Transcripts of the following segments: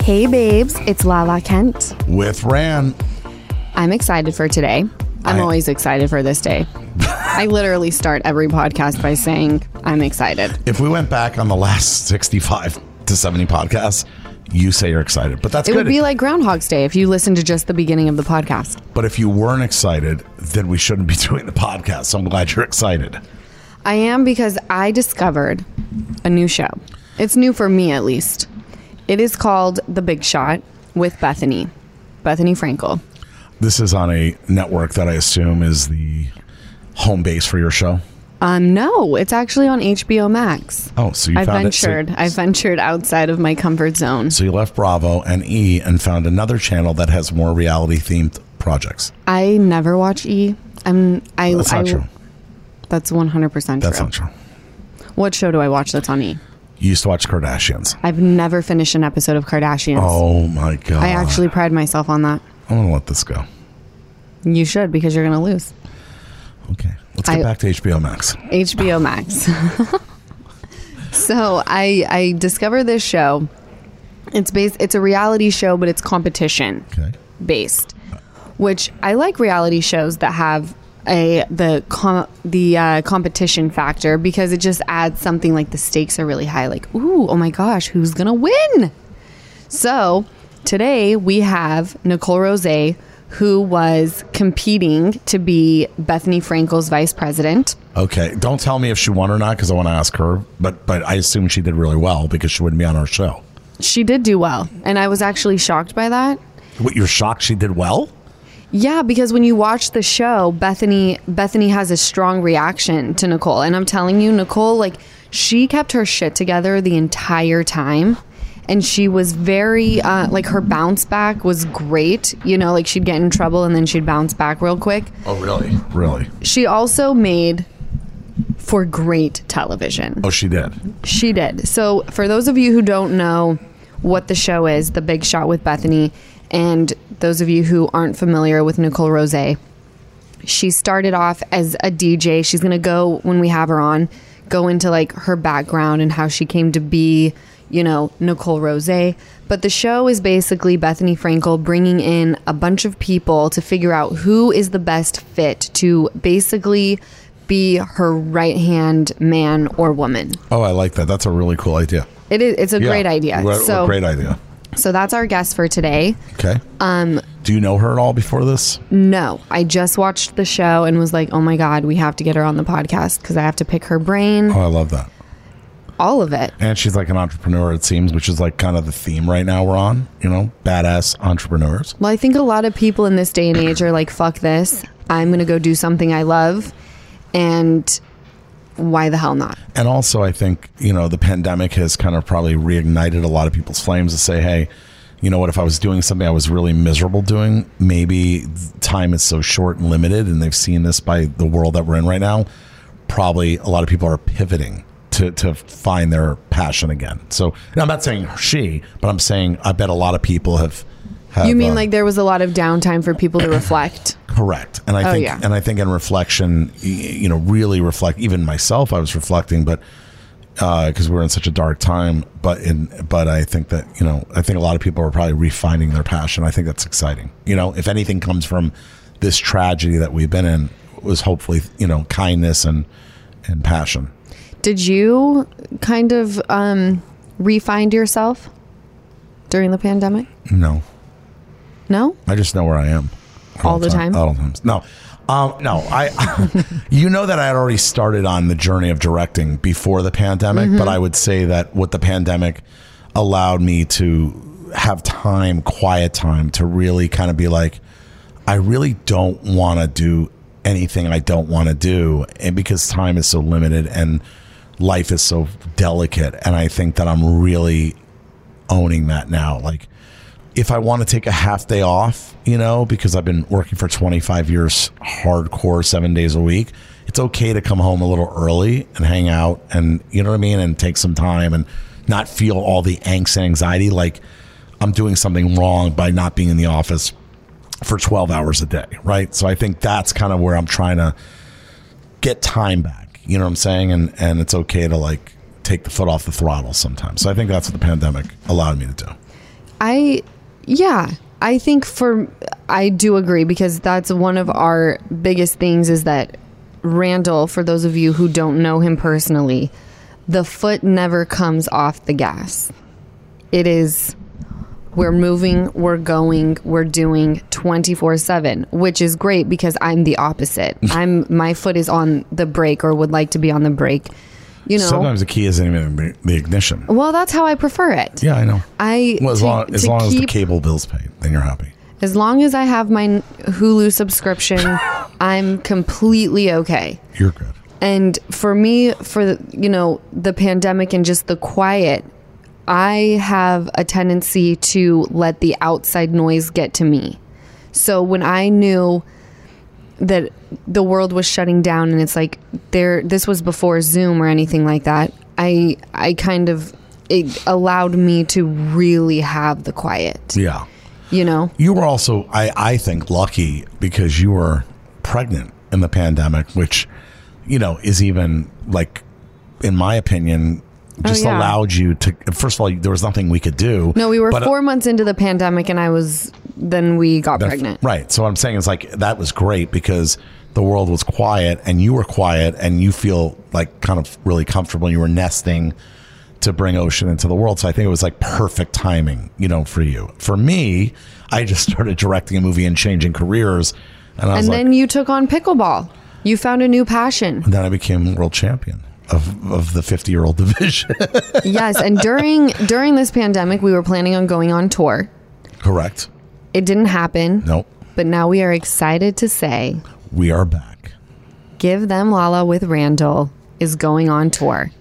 Hey babes, it's Lala Kent. With Ran. I'm excited for today. I'm always excited for this day. I literally start every podcast by saying I'm excited. If we went back on the last 65 to 70 podcasts, you say you're excited, but that's good. It would be like Groundhog's Day if you listen to just the beginning of the podcast. But if you weren't excited, then we shouldn't be doing the podcast. So I'm glad you're excited. I am, because I discovered a new show. It's new for me, at least. It is called The Big Shot with Bethany Frankel. This is on a network that I assume is the home base for your show. No, it's actually on HBO Max. Oh, so you found it. I ventured outside of my comfort zone. So you left Bravo and E and found another channel that has more reality themed projects. I never watch E. That's not true. That's 100% true. That's not true. What show do I watch that's on E? You used to watch Kardashians. I've never finished an episode of Kardashians. Oh my God. I actually pride myself on that. I'm going to let this go. You should, because you're going to lose. Okay. Let's get back to HBO Max. HBO Max. So I discovered this show. It's a reality show, but it's competition based, which I like reality shows that have the competition factor, because it just adds something, like the stakes are really high, like, ooh, oh my gosh, who's gonna win? So today we have Nicole Rosé, who was competing to be Bethany Frankel's vice president. Okay, don't tell me if she won or not, because I want to ask her, but I assume she did really well, because she wouldn't be on our show. She did do well, and I was actually shocked by that. What, you're shocked she did well? Yeah, because when you watch the show, Bethany has a strong reaction to Nicole. And I'm telling you, Nicole, like, she kept her shit together the entire time. And she was very, like, her bounce back was great. You know, like, she'd get in trouble and then she'd bounce back real quick. Oh, really? Really? She also made for great television. Oh, she did? She did. So for those of you who don't know what the show is, The Big Shot with Bethany, and those of you who aren't familiar with Nicole Rosé, she started off as a DJ. She's going to go, when we have her on, go into like her background and how she came to be, you know, Nicole Rosé. But the show is basically Bethany Frankel bringing in a bunch of people to figure out who is the best fit to basically be her right-hand man or woman. Oh, I like that. That's a really cool idea. It is. It's a great idea. Great idea. So that's our guest for today. Okay. Do you know her at all before this? No. I just watched the show and was like, oh my God, we have to get her on the podcast because I have to pick her brain. Oh, I love that. All of it. And she's like an entrepreneur, it seems, which is like kind of the theme right now we're on, you know, badass entrepreneurs. Well, I think a lot of people in this day and age are like, fuck this. I'm going to go do something I love. And why the hell not? And also, I think, you know, the pandemic has kind of probably reignited a lot of people's flames to say, hey, you know what, if I was doing something I was really miserable doing, maybe time is so short and limited, and they've seen this by the world that we're in right now, probably a lot of people are pivoting to find their passion again. So, I'm not saying she, but I'm saying I bet a lot of people have you mean like there was a lot of downtime for people to reflect? Correct. And I think in reflection, you know, really reflect, even myself, I was reflecting, but because we're in such a dark time, but I think that, you know, I think a lot of people are probably refining their passion. I think that's exciting. You know, if anything comes from this tragedy that we've been in, was hopefully, you know, kindness and passion. Did you kind of re-find yourself during the pandemic? No. No? I just know where I am. All the time? All the time. No. No. You know that I had already started on the journey of directing before the pandemic, but I would say that what the pandemic allowed me to have time, quiet time, to really kind of be like, I really don't want to do anything I don't want to do, and because time is so limited and life is so delicate, and I think that I'm really owning that now. Like, if I want to take a half day off, you know, because I've been working for 25 years hardcore 7 days a week, it's okay to come home a little early and hang out and, you know what I mean, and take some time and not feel all the angst and anxiety like I'm doing something wrong by not being in the office for 12 hours a day, right? So I think that's kind of where I'm trying to get time back, you know what I'm saying? And it's okay to like take the foot off the throttle sometimes. So I think that's what the pandemic allowed me to do. I think I do agree, because that's one of our biggest things is that Randall, for those of you who don't know him personally, the foot never comes off the gas. It is, we're moving, we're going, we're doing 24/7, which is great because I'm the opposite. My foot is on the brake, or would like to be on the brake. You know, sometimes the key isn't even the ignition. Well, that's how I prefer it. Yeah, I know. As long as the cable bill's paid, then you're happy. As long as I have my Hulu subscription, I'm completely okay. You're good. And for me, for the pandemic and just the quiet, I have a tendency to let the outside noise get to me. So when I knew that the world was shutting down, and it's like this was before Zoom or anything like that, it allowed me to really have the quiet. Yeah. You were also, I think, lucky because you were pregnant in the pandemic, which, is even, like, in my opinion, just allowed you to, first of all, there was nothing we could do. No, we were 4 months into the pandemic, and then we got pregnant. Right. So what I'm saying is, like, that was great because the world was quiet and you were quiet and you feel like kind of really comfortable. You were nesting to bring Ocean into the world. So I think it was like perfect timing, for you. For me, I just started directing a movie and changing careers. And then you took on pickleball. You found a new passion. And then I became world champion of the 50-year-old division. Yes. And during this pandemic, we were planning on going on tour. Correct. It didn't happen. Nope. But now we are excited to say we are back. Give Them Lala with Randall is going on tour.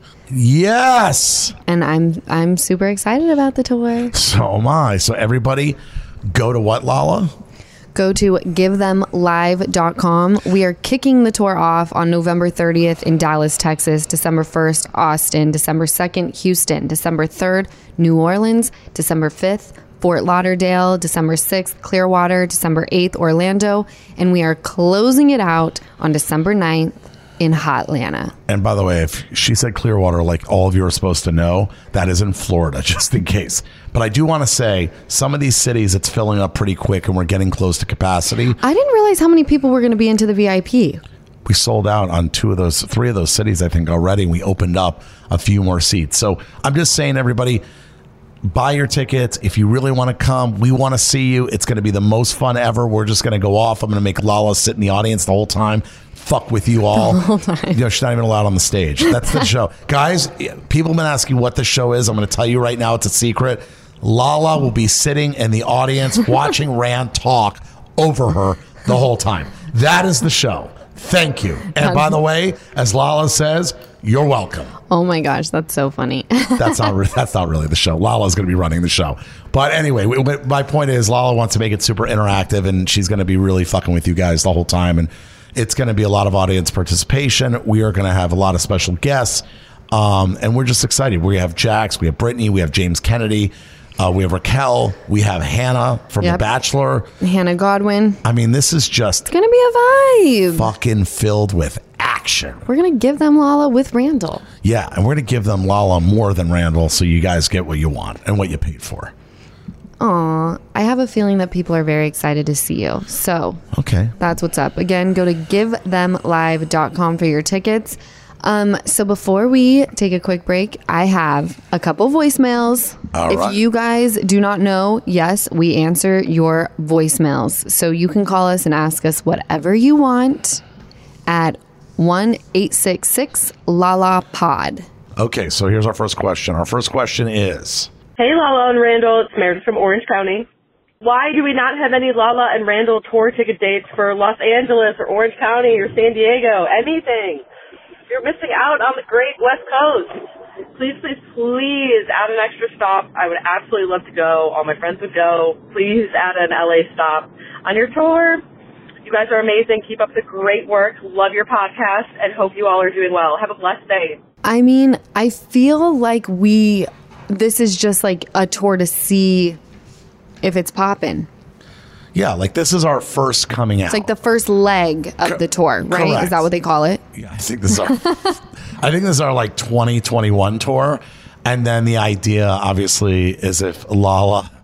Yes. And I'm super excited about the tour. So am I. So everybody go to what, Lala? Go to givethemlive.com. We are kicking the tour off on November 30th in Dallas, Texas, December 1st, Austin, December 2nd, Houston, December 3rd, New Orleans, December 5th, Fort Lauderdale, December 6th, Clearwater, December 8th, Orlando, and we are closing it out on December 9th in Hotlanta. And by the way, if she said Clearwater, like all of you are supposed to know, that is in Florida, just in case. But I do want to say, some of these cities, it's filling up pretty quick and we're getting close to capacity. I didn't realize how many people were going to be into the VIP. We sold out on 3 of those cities, I think, already. And we opened up a few more seats. So I'm just saying, everybody, buy your tickets. If you really want to come, we want to see you. It's going to be the most fun ever. We're just going to go off. I'm going to make Lala sit in the audience the whole time. Fuck with you all. The whole time. She's not even allowed on the stage. That's the show. Guys, people have been asking what the show is. I'm going to tell you right now. It's a secret. Lala will be sitting in the audience watching Rand talk over her the whole time. That is the show. Thank you. And by the way, as Lala says, you're welcome. Oh my gosh, that's so funny. That's not really the show. Lala's going to be running the show. But anyway, my point is Lala wants to make it super interactive, and she's going to be really fucking with you guys the whole time. And it's going to be a lot of audience participation. We are going to have a lot of special guests. And we're just excited. We have Jax, we have Brittany, we have James Kennedy, we have Raquel, we have Hannah from The Bachelor. Hannah Godwin. I mean, this is just... It's going to be a vibe. Fucking filled with action. We're going to give them Lala with Randall. Yeah, and we're going to give them Lala more than Randall so you guys get what you want and what you paid for. Aw, I have a feeling that people are very excited to see you. So, okay, that's what's up. Again, go to givethemlive.com for your tickets. So before we take a quick break, I have a couple voicemails. If you guys do not know, yes, we answer your voicemails. So you can call us and ask us whatever you want at 1-866-LALA-POD. Okay, so here's our first question. Our first question is... Hey, Lala and Randall. It's Meredith from Orange County. Why do we not have any Lala and Randall tour ticket dates for Los Angeles or Orange County or San Diego? Anything. You're missing out on the great West Coast. Please, please, please add an extra stop. I would absolutely love to go. All my friends would go. Please add an LA stop on your tour. You guys are amazing. Keep up the great work. Love your podcast and hope you all are doing well. Have a blessed day. I mean, I feel like this is just like a tour to see if it's popping. Yeah, like this is our first coming out. It's like the first leg of the tour, right? Correct. Is that what they call it? Yeah, I think this is our like 2021 tour. And then the idea obviously is if Lala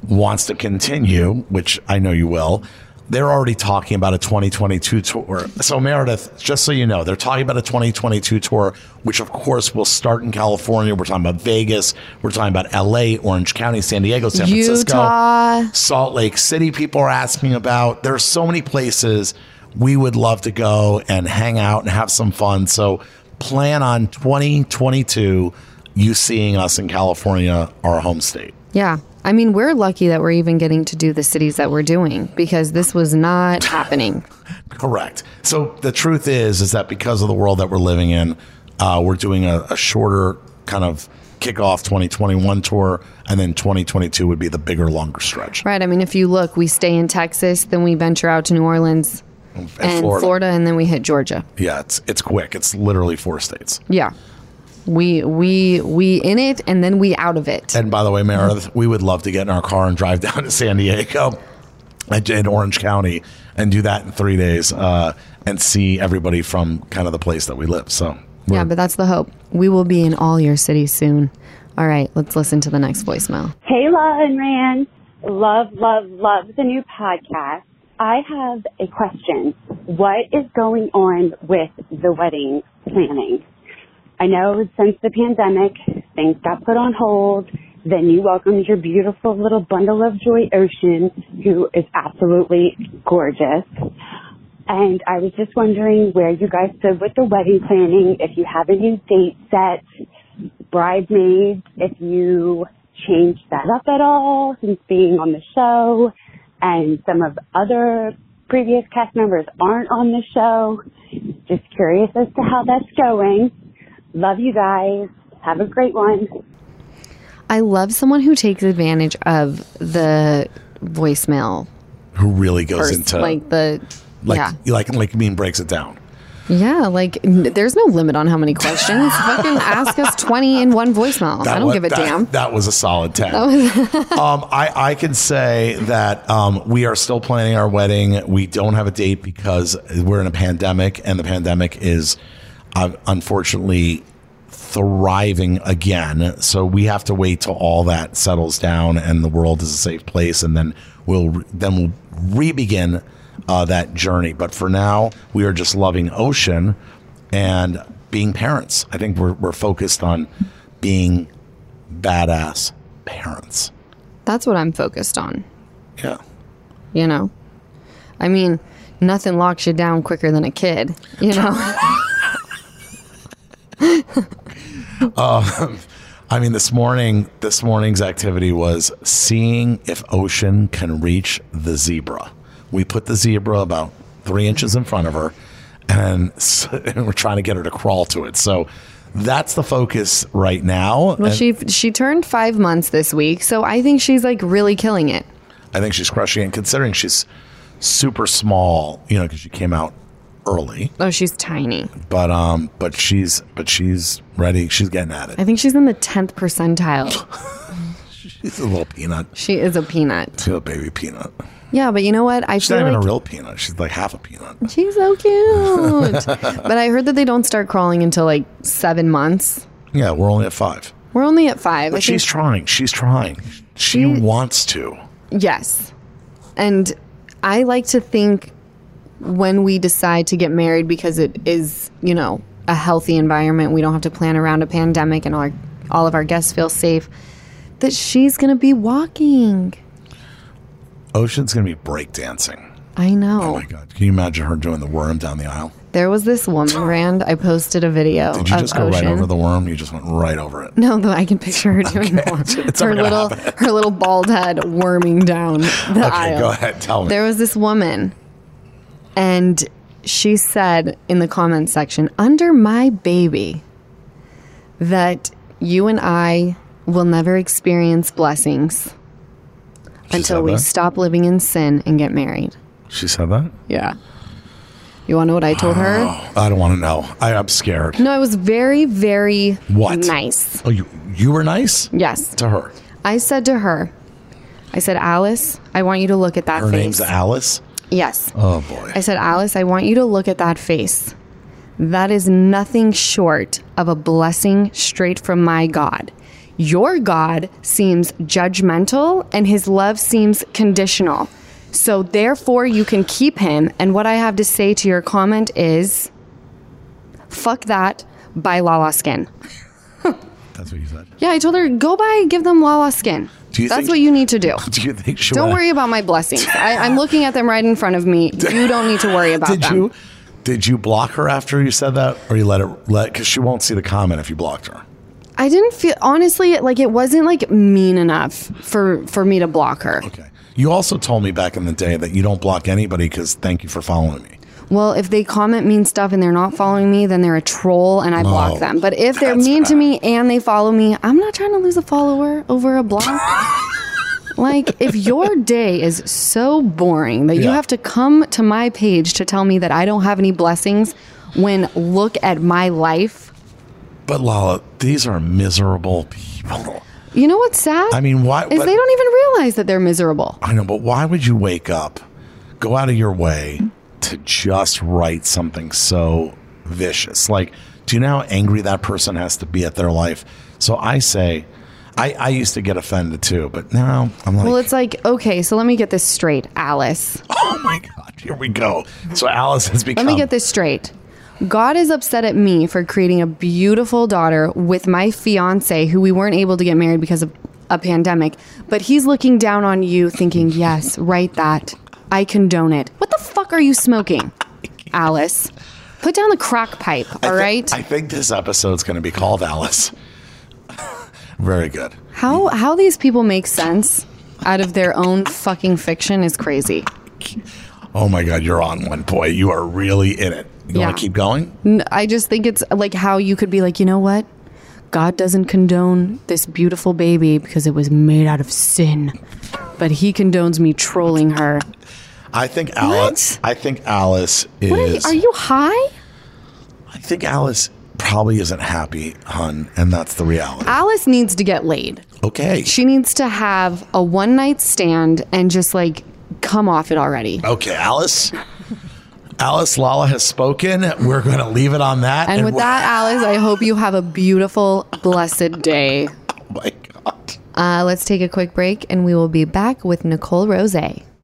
wants to continue, which I know you will, they're already talking about a 2022 tour. So Meredith, just so you know, they're talking about a 2022 tour, which of course will start in California. We're talking about Vegas. We're talking about LA, Orange County, San Diego, San Francisco, Utah, Salt Lake City. People are asking about. There are so many places we would love to go and hang out and have some fun. So plan on 2022, you seeing us in California, our home state. Yeah. I mean, we're lucky that we're even getting to do the cities that we're doing because this was not happening. Correct. So the truth is that because of the world that we're living in, we're doing a shorter kind of kickoff 2021 tour, and then 2022 would be the bigger, longer stretch. Right. I mean, if you look, we stay in Texas, then we venture out to New Orleans and Florida, and then we hit Georgia. Yeah, it's quick. It's literally 4 states. Yeah. We in it, and then we out of it. And by the way, Meredith, we would love to get in our car and drive down to San Diego and Orange County and do that in 3 days and see everybody from kind of the place that we live. So yeah, but that's the hope. We will be in all your cities soon. All right, let's listen to the next voicemail. Hey, La and Rand. Love the new podcast. I have a question. What is going on with the wedding planning? I know since the pandemic, things got put on hold. Then you welcomed your beautiful little bundle of joy, Ocean, who is absolutely gorgeous. And I was just wondering where you guys stood with the wedding planning, if you have a new date set, bridesmaids, if you changed that up at all since being on the show, and some of other previous cast members aren't on the show. Just curious as to how that's going. Love you guys. Have a great one. I love someone who takes advantage of the voicemail. Who really goes into breaks it down. Yeah, like there's no limit on how many questions. Fucking ask us 20 in one voicemail. I don't give a damn. That was a solid 10. I can say that we are still planning our wedding. We don't have a date because we're in a pandemic, and the pandemic is unfortunately thriving again. So we have to wait till all that settles down and the world is a safe place, and then we'll re-begin that journey. But for now, we are just loving Ocean and being parents. I think we're focused on being badass parents. That's what I'm focused on. Yeah. You know? I mean, nothing locks you down quicker than a kid, you know? I mean, this morning's activity was seeing if Ocean can reach the zebra. We put the zebra about 3 inches in front of her, and we're trying to get her to crawl to it. So that's the focus right now. Well, she turned 5 months this week, so I think she's like really killing it. I think she's crushing it, considering she's super small, you know, because she came out early. Oh, she's tiny. But she's ready. She's getting at it. I think she's in the 10th percentile. She's a little peanut. She is a peanut. She's a baby peanut. Yeah, but you know what? She's not even a real peanut. She's like half a peanut. She's so cute. But I heard that they don't start crawling until like 7 months. Yeah, we're only at 5. We're only at 5. But she's trying. She's trying. She wants to. Yes. And I like to think when we decide to get married, because it is, you know, a healthy environment, we don't have to plan around a pandemic, and all of our guests feel safe, that she's going to be walking. Ocean's going to be breakdancing. I know. Oh my God. Can you imagine her doing the worm down the aisle? There was this woman, Rand. I posted a video. Did you just go Ocean. Right over the worm? You just went right over it. No, I can picture her doing the her little bald head worming down the aisle. Go ahead. Tell me. There was this woman, and she said in the comments section, under my baby, that you and I will never experience blessings until we stop living in sin and get married. She said that? Yeah. You want to know what I told her? I don't want to know. I'm scared. No, I was very, very nice. Oh, you were nice? Yes. To her? I said to her, Alice, I want you to look at that face. Her name's Alice? Yes. Oh, boy. I said, Alice, I want you to look at that face. That is nothing short of a blessing straight from my God. Your God seems judgmental and his love seems conditional. So therefore you can keep him. And what I have to say to your comment is, fuck that, buy Lala skin. That's what you said? Yeah, I told her, go buy, give them Lala skin. That's what you need to do. Do you think she Don't worry about my blessings. I'm looking at them right in front of me. You don't need to worry about them. Did you block her after you said that? Or you let because she won't see the comment if you blocked her? I didn't feel, honestly, like it wasn't like mean enough for me to block her. Okay. You also told me back in the day that you don't block anybody because thank you for following me. Well, if they comment mean stuff and they're not following me, then they're a troll and I block them. But if they're mean to me and they follow me, I'm not trying to lose a follower over a block. Like, if your day is so boring that you have to come to my page to tell me that I don't have any blessings when look at my life. But Lala, these are miserable people. You know what's sad? I mean, why? Is they don't even realize that they're miserable. I know, but why would you wake up, go out of your way to just write something so vicious? Like, do you know how angry that person has to be at their life? So I say, I used to get offended too, but now I'm like... Well, it's like, okay, so let me get this straight, Alice. Oh my God, here we go. So Alice has become... Let me get this straight. God is upset at me for creating a beautiful daughter with my fiance, who we weren't able to get married because of a pandemic, but he's looking down on you thinking, yes, write that. I condone it. What the fuck are you smoking, Alice? Put down the crack pipe, all right? I think this episode's going to be called Alice. Very good. How these people make sense out of their own fucking fiction is crazy. Oh my God, you're on one, boy. You are really in it. You want to keep going? I just think it's like how you could be like, you know what? God doesn't condone this beautiful baby because it was made out of sin, but he condones me trolling her. I think Alice. What? I think Alice is. Are you high? I think Alice probably isn't happy, hun, and that's the reality. Alice needs to get laid. Okay. She needs to have a one-night stand and just like come off it already. Okay, Alice. Alice, Lala has spoken. We're going to leave it on that. And with that, Alice, I hope you have a beautiful, blessed day. Oh my God. Let's take a quick break and we will be back with Nicole Rose.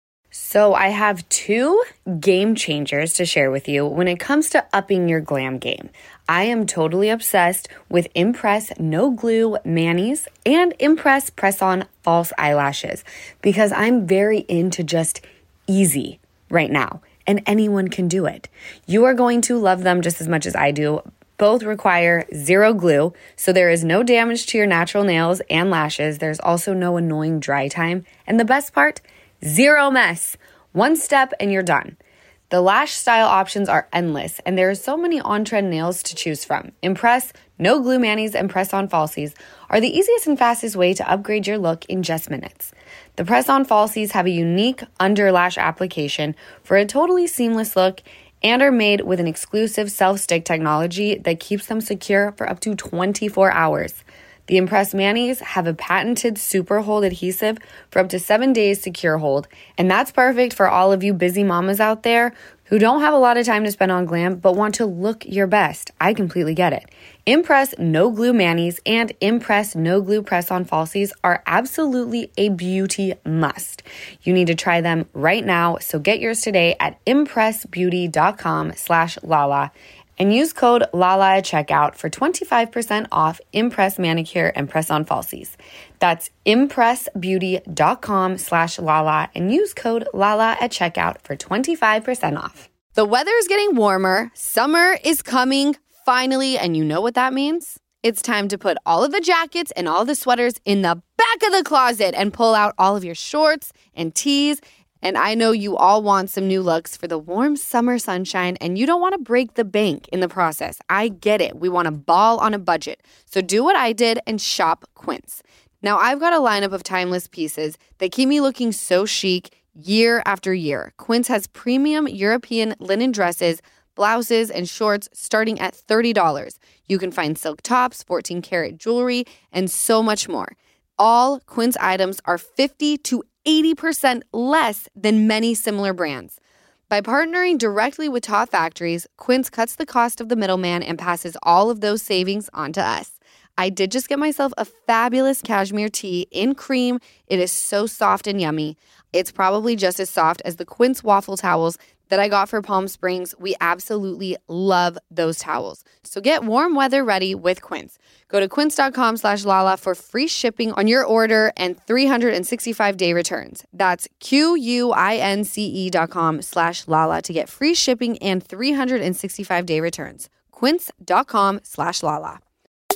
So I have 2 game changers to share with you when it comes to upping your glam game. I am totally obsessed with Impress No Glue Manis and Impress Press-On False Eyelashes because I'm very into just easy right now, and anyone can do it. You are going to love them just as much as I do. Both require 0 glue, so there is no damage to your natural nails and lashes. There's also no annoying dry time. And the best part, 0 mess. 1 step and you're done. The lash style options are endless, and there are so many on-trend nails to choose from. Impress, No Glue Manis, and Press-On Falsies are the easiest and fastest way to upgrade your look in just minutes. The Press-On Falsies have a unique under-lash application for a totally seamless look and are made with an exclusive self-stick technology that keeps them secure for up to 24 hours. The Impress Manis have a patented super hold adhesive for up to 7 days secure hold, and that's perfect for all of you busy mamas out there who don't have a lot of time to spend on glam but want to look your best. I completely get it. Impress No Glue Manis and Impress No Glue Press-On Falsies are absolutely a beauty must. You need to try them right now, so get yours today at impressbeauty.com/Lala. and use code LALA at checkout for 25% off Impress Manicure and Press-On Falsies. That's impressbeauty.com/Lala and use code LALA at checkout for 25% off. The weather's getting warmer. Summer is coming finally, and you know what that means? It's time to put all of the jackets and all the sweaters in the back of the closet and pull out all of your shorts and tees. And I know you all want some new looks for the warm summer sunshine, and you don't want to break the bank in the process. I get it. We want to ball on a budget. So do what I did and shop Quince. Now, I've got a lineup of timeless pieces that keep me looking so chic year after year. Quince has premium European linen dresses, blouses, and shorts starting at $30. You can find silk tops, 14-karat jewelry, and so much more. All Quince items are 50 to 80% less than many similar brands. By partnering directly with top factories, Quince cuts the cost of the middleman and passes all of those savings on to us. I did just get myself a fabulous cashmere tee in cream. It is so soft and yummy. It's probably just as soft as the Quince waffle towels that I got for Palm Springs. We absolutely love those towels. So get warm weather ready with Quince. Go to quince.com/Lala for free shipping on your order and 365-day returns. That's QUINCE.com/Lala to get free shipping and 365-day returns. Quince.com/Lala.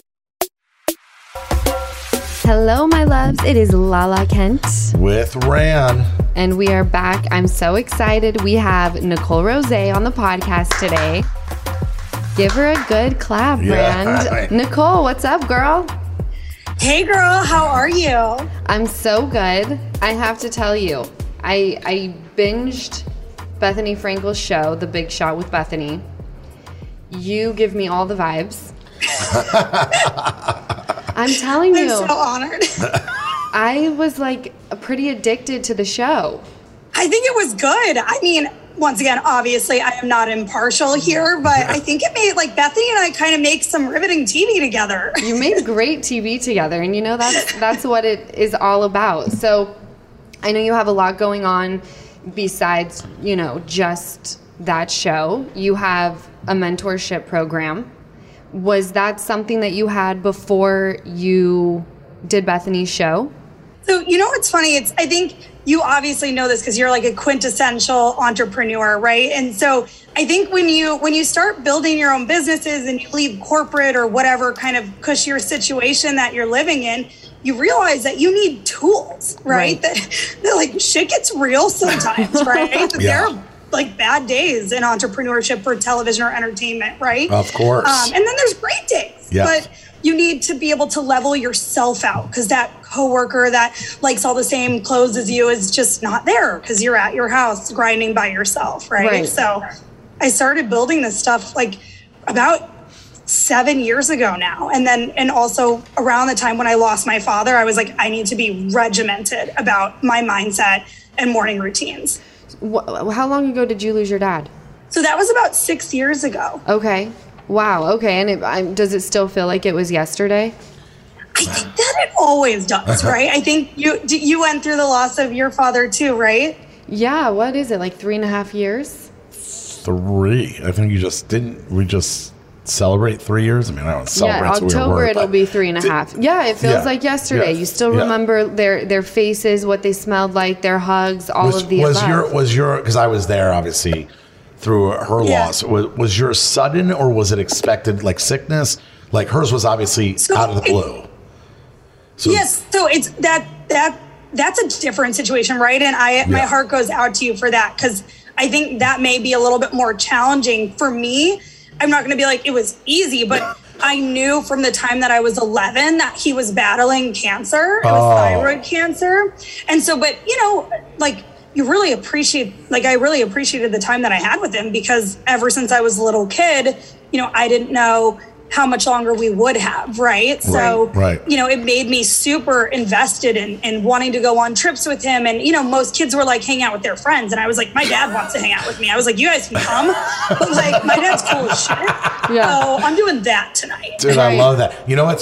Hello, my loves. It is Lala Kent. With Ran. And we are back. I'm so excited. We have Nicole Rose on the podcast today. Give her a good clap, Brand. Nicole, what's up, girl? Hey, girl. How are you? I'm so good. I have to tell you, I binged Bethany Frankel's show, The Big Shot with Bethany. You give me all the vibes. I'm telling you. I'm so honored. I was like pretty addicted to the show. I think it was good. I mean, once again, obviously I am not impartial here, but I think it made, like, Bethany and I kind of make some riveting TV together. You made great TV together, and you know that's what it is all about. So I know you have a lot going on besides, you know, just that show. You have a mentorship program. Was that something that you had before you did Bethany's show? So, you know what's funny? I think you obviously know this because you're like a quintessential entrepreneur, right? And so I think when you start building your own businesses and you leave corporate or whatever kind of cushier situation that you're living in, you realize that you need tools, right? That like shit gets real sometimes, right? There are like bad days in entrepreneurship for television or entertainment, right? Of course. And then there's great days, but you need to be able to level yourself out because that coworker that likes all the same clothes as you is just not there because you're at your house grinding by yourself, right? So I started building this stuff like about 7 years ago now. And also around the time when I lost my father, I was like, I need to be regimented about my mindset and morning routines. How long ago did you lose your dad? So that was about 6 years ago. Okay. Wow. Okay. And does it still feel like it was yesterday? I think that it always does, right? I think you went through the loss of your father too, right? Yeah. What is it? Like 3.5 years? 3. I think we just celebrate 3 years. I mean, I don't celebrate. Yeah, October it'll be 3.5. Yeah, it feels like yesterday. You still remember their faces, what they smelled like, their hugs, all of the above. Was your because I was there obviously through her loss. Was yours sudden or was it expected, like sickness? Like hers was obviously out of the blue. So it's that's a different situation, right? And my heart goes out to you for that because I think that may be a little bit more challenging for me. I'm not going to be like it was easy, but I knew from the time that I was 11 that he was battling cancer. It was thyroid cancer. And so, but you know, like I really appreciated the time that I had with him because ever since I was a little kid, you know, I didn't know how much longer we would have, right? So, you know, it made me super invested in wanting to go on trips with him. And, you know, most kids were like hang out with their friends. And I was like, my dad wants to hang out with me. I was like, you guys can come. But like, my dad's cool as shit. So I'm doing that tonight. Dude, I love that. You know,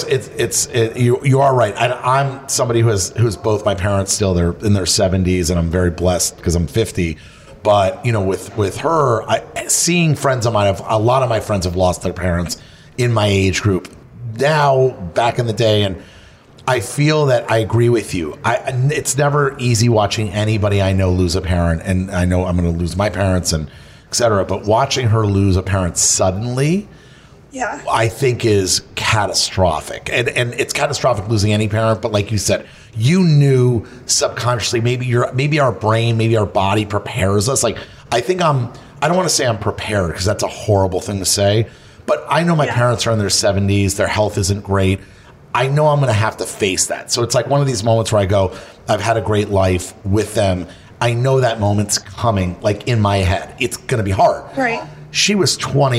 you are right. I'm somebody who's both my parents still, they're in their 70s and I'm very blessed because I'm 50. But, you know, with her, seeing friends of mine, a lot of my friends have lost their parents in my age group now, back in the day, and I feel that I agree with you. It's never easy watching anybody I know lose a parent, and I know I'm going to lose my parents and etc. But watching her lose a parent suddenly, I think is catastrophic, and it's catastrophic losing any parent. But like you said, you knew subconsciously, maybe our brain, maybe our body prepares us. Like I think I don't want to say I'm prepared because that's a horrible thing to say. But I know my parents are in their 70s. Their health isn't great. I know I'm going to have to face that. So it's like one of these moments where I go, I've had a great life with them. I know that moment's coming, like in my head. It's going to be hard. Right. She was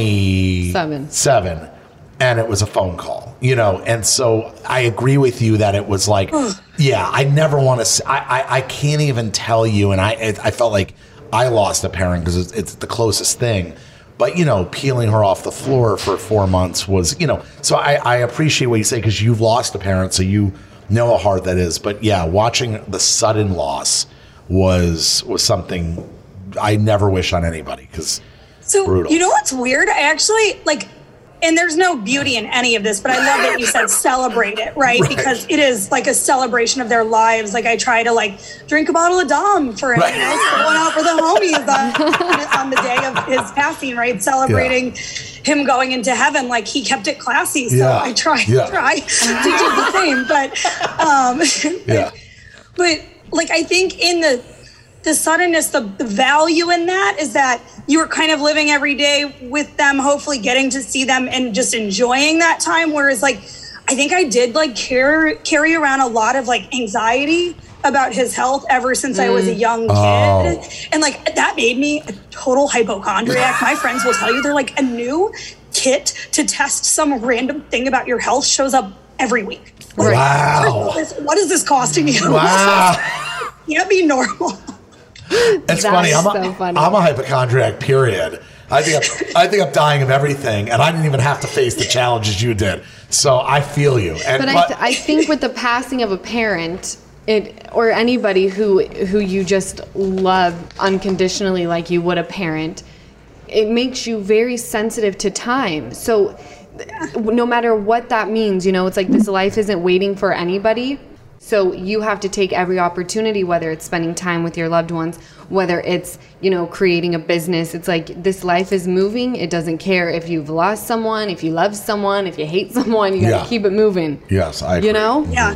27 and it was a phone call, you know? And so I agree with you that it was like, I never want to, I can't even tell you. And I felt like I lost a parent because it's the closest thing. But, peeling her off the floor for 4 months was, so I appreciate what you say because you've lost a parent, so you know how hard that is. But yeah, watching the sudden loss was something I never wish on anybody because brutal. You know what's weird? I actually and there's no beauty in any of this, but I love that you said celebrate it, right? Because it is like a celebration of their lives. Like I try to drink a bottle of Dom for him, going out for the homies on the day of his passing, right? Celebrating him going into heaven. Like he kept it classy, so I try to do the same. But I think in the suddenness, the value in that is that you were kind of living every day with them, hopefully getting to see them and just enjoying that time. Whereas I think I did carry around a lot of anxiety about his health ever since I was a young kid. And that made me a total hypochondriac. My friends will tell you, they're a new kit to test some random thing about your health shows up every week. Wow. What is this costing you? Wow. Can't be normal. It's funny. I'm a hypochondriac, period. I think I'm dying of everything, and I didn't even have to face the challenges you did. So I feel you. But I think with the passing of a parent, or anybody who you just love unconditionally like you would a parent, it makes you very sensitive to time. So no matter what that means, it's this life isn't waiting for anybody. So you have to take every opportunity, whether it's spending time with your loved ones, whether it's, creating a business. It's this life is moving. It doesn't care if you've lost someone, if you love someone, if you hate someone, you got to keep it moving. Yes, I agree. Yeah.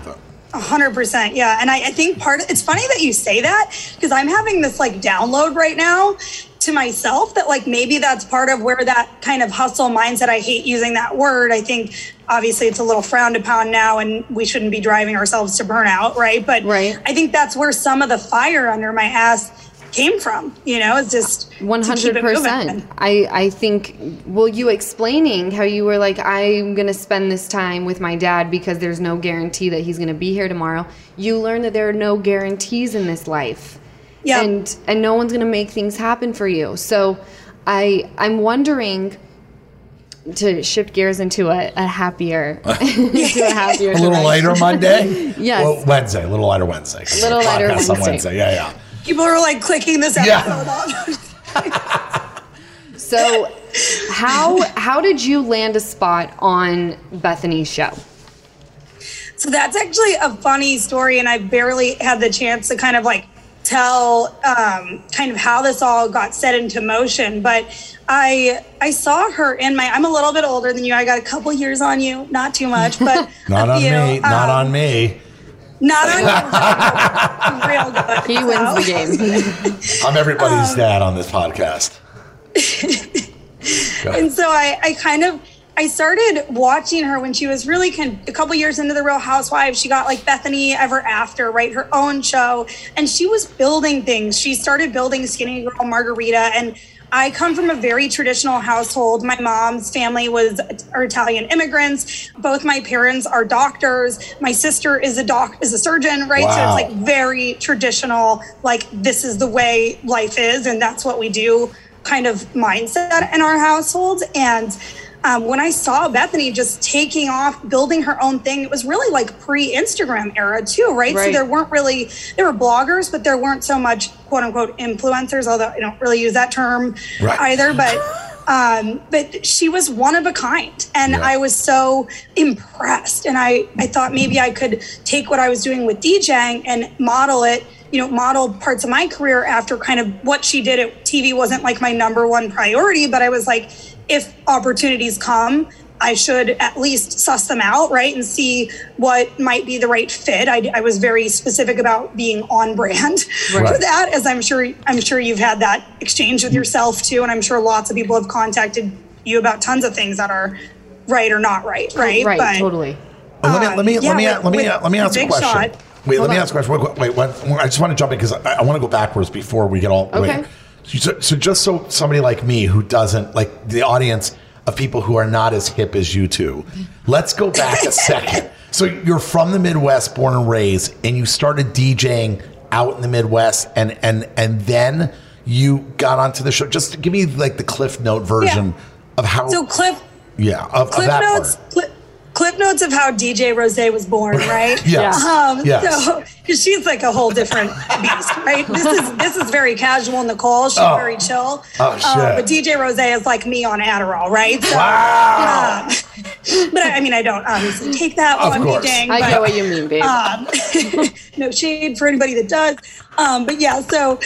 100%. Yeah. And I think it's funny that you say that because I'm having this download right now to myself that maybe that's part of where that kind of hustle mindset, I hate using that word. I think obviously it's a little frowned upon now and we shouldn't be driving ourselves to burnout. Right. But I think that's where some of the fire under my ass came from, it's just 100%. I think, you explaining how you were I'm going to spend this time with my dad because there's no guarantee that he's going to be here tomorrow. You learn that there are no guarantees in this life. Yeah. And no one's going to make things happen for you. So I'm wondering, to shift gears into a happier, a little lighter Monday. Yes. Well, Wednesday, a little lighter Wednesday. A little lighter Wednesday. Yeah. People are clicking this episode on. So how did you land a spot on Bethany's show? So that's actually a funny story, and I barely had the chance to kind of tell kind of how this all got set into motion. But I saw her I'm a little bit older than you. I got a couple years on you, not too much, but not on me. Not on me. Not on you. Real good. He wins the game. I'm everybody's dad on this podcast. And so I started watching her when she was really a couple years into the Real Housewives. She got Bethany Ever After, right? Her own show. And she was building things. She started building Skinny Girl Margarita. And I come from a very traditional household. My mom's family are Italian immigrants. Both my parents are doctors. My sister is a surgeon, right? Wow. So it's very traditional, this is the way life is and that's what we do kind of mindset in our household. And when I saw Bethany just taking off, building her own thing, it was really pre-Instagram era too, right? So there were bloggers, but there weren't so much quote unquote influencers, although I don't really use that term either. But she was one of a kind. And I was so impressed. And I thought maybe I could take what I was doing with DJing and model it, model parts of my career after kind of what she did at TV. Wasn't my number one priority, but I was if opportunities come, I should at least suss them out, right? And see what might be the right fit. I was very specific about being on brand for that, as I'm sure you've had that exchange with yourself too. And I'm sure lots of people have contacted you about tons of things that are right or not right. Right. But, totally. Let me ask a question. Wait, let me ask a question. Wait, I just want to jump in because I want to go backwards before we get all. Okay. Wait. So just so somebody like me who doesn't, the audience of people who are not as hip as you two, let's go back a second. So you're from the Midwest, born and raised, and you started DJing out in the Midwest, and then you got onto the show? Just give me like the Cliff Note version of how. So Cliff Notes. Cliff Notes of how DJ Rose was born, right? Yes. So, because she's like a whole different beast, right? This is very casual. Nicole, she's very chill. Oh shit! But DJ Rose is like me on Adderall, right? So, wow. But I mean, I don't obviously take that while I'm DJing. I know what you mean, babe. No shade for anybody that does. But yeah, so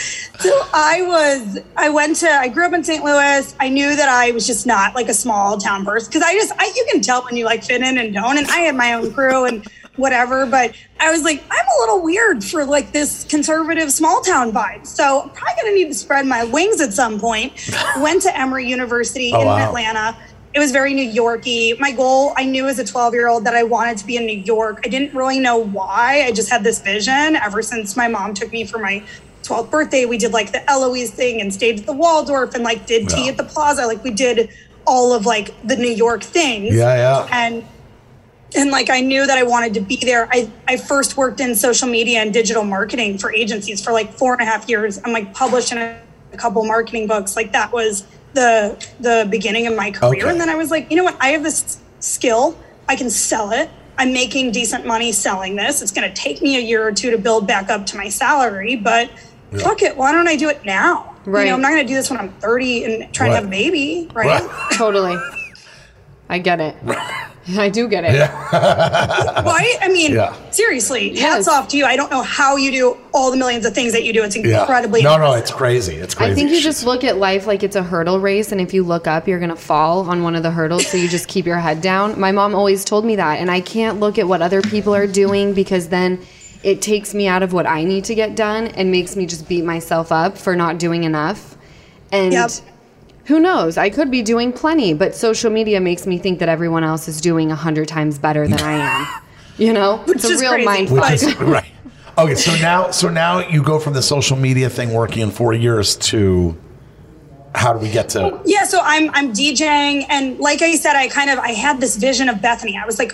I grew up in St. Louis. I knew that I was just not like a small town person because you can tell when you like fit in and don't. And I had my own crew and whatever, but I was like, I'm a little weird for like this conservative small town vibe. So I'm probably going to need to spread my wings at some point. Went to Emory University in Atlanta. It was very New York-y. My goal, I knew as a 12-year-old that I wanted to be in New York. I didn't really know why. I just had this vision ever since my mom took me for my 12th birthday. We did like the Eloise thing and stayed at the Waldorf and like did tea at the Plaza. Like we did all of like the New York things. And like I knew that I wanted to be there. I first worked in social media and digital marketing for agencies for like 4.5 years. I'm like published in a couple marketing books. Like that was the beginning of my career. And then I was like, you know what? I have this skill. I can sell it. I'm making decent money selling this. It's going to take me a year or two to build back up to my salary, but fuck it. Why don't I do it now? Right. You know, I'm not going to do this when I'm 30 and trying to have a baby, right? Totally. I get it. I do get it. Right? I mean, seriously, hats off to you. I don't know how you do all the millions of things that you do. It's incredibly No, it's crazy. It's crazy. I think you just look at life like it's a hurdle race, and if you look up, you're going to fall on one of the hurdles, so you just keep your head down. My mom always told me that, and I can't look at what other people are doing because then it takes me out of what I need to get done and makes me just beat myself up for not doing enough. And who knows? I could be doing plenty, but social media makes me think that everyone else is doing 100 times better than I am. You know? It's a real mind fuck. Right. Okay, so now you go from the social media thing working in 4 years to how do we get to? Yeah, so I'm DJing, and like I said, I had this vision of Bethany. I was like,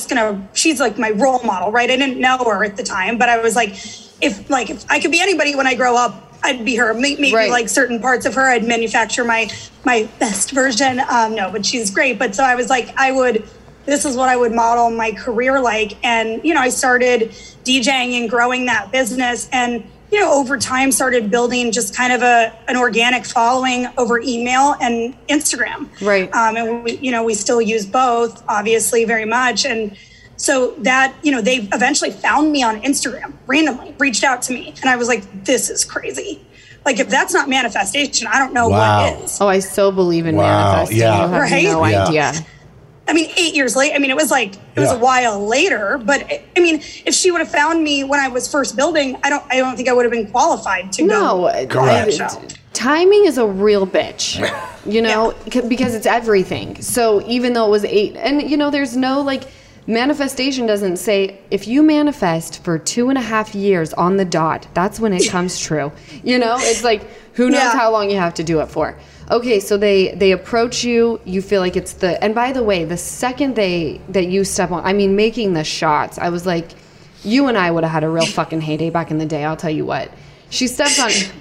she's like my role model, right? I didn't know her at the time, but I was like, if I could be anybody when I grow up, I'd be her. Maybe like certain parts of her, I'd manufacture my best version. No, but she's great. But so I was like, this is what I would model my career like. And, you know, I started DJing and growing that business. And, you know, over time started building just kind of an organic following over email and Instagram. Right. And we still use both, obviously, very much. And so that, you know, they eventually found me on Instagram, randomly reached out to me. And I was like, this is crazy. Like, if that's not manifestation, I don't know what is. Oh, I so believe in manifesting. Yeah. You have no idea. I mean, 8 years later, I mean, it was a while later, but I mean, if she would have found me when I was first building, I don't think I would have been qualified to go. Correct. Timing is a real bitch, you know, because it's everything. So even though it was 8, and you know, there's no manifestation doesn't say if you manifest for 2.5 years on the dot, that's when it comes true. You know, it's like, who knows how long you have to do it for. Okay, so they approach you, you feel like it's and by the way, the second that you step on, I mean, making the shots, I was like, you and I would have had a real fucking heyday back in the day, I'll tell you what. She steps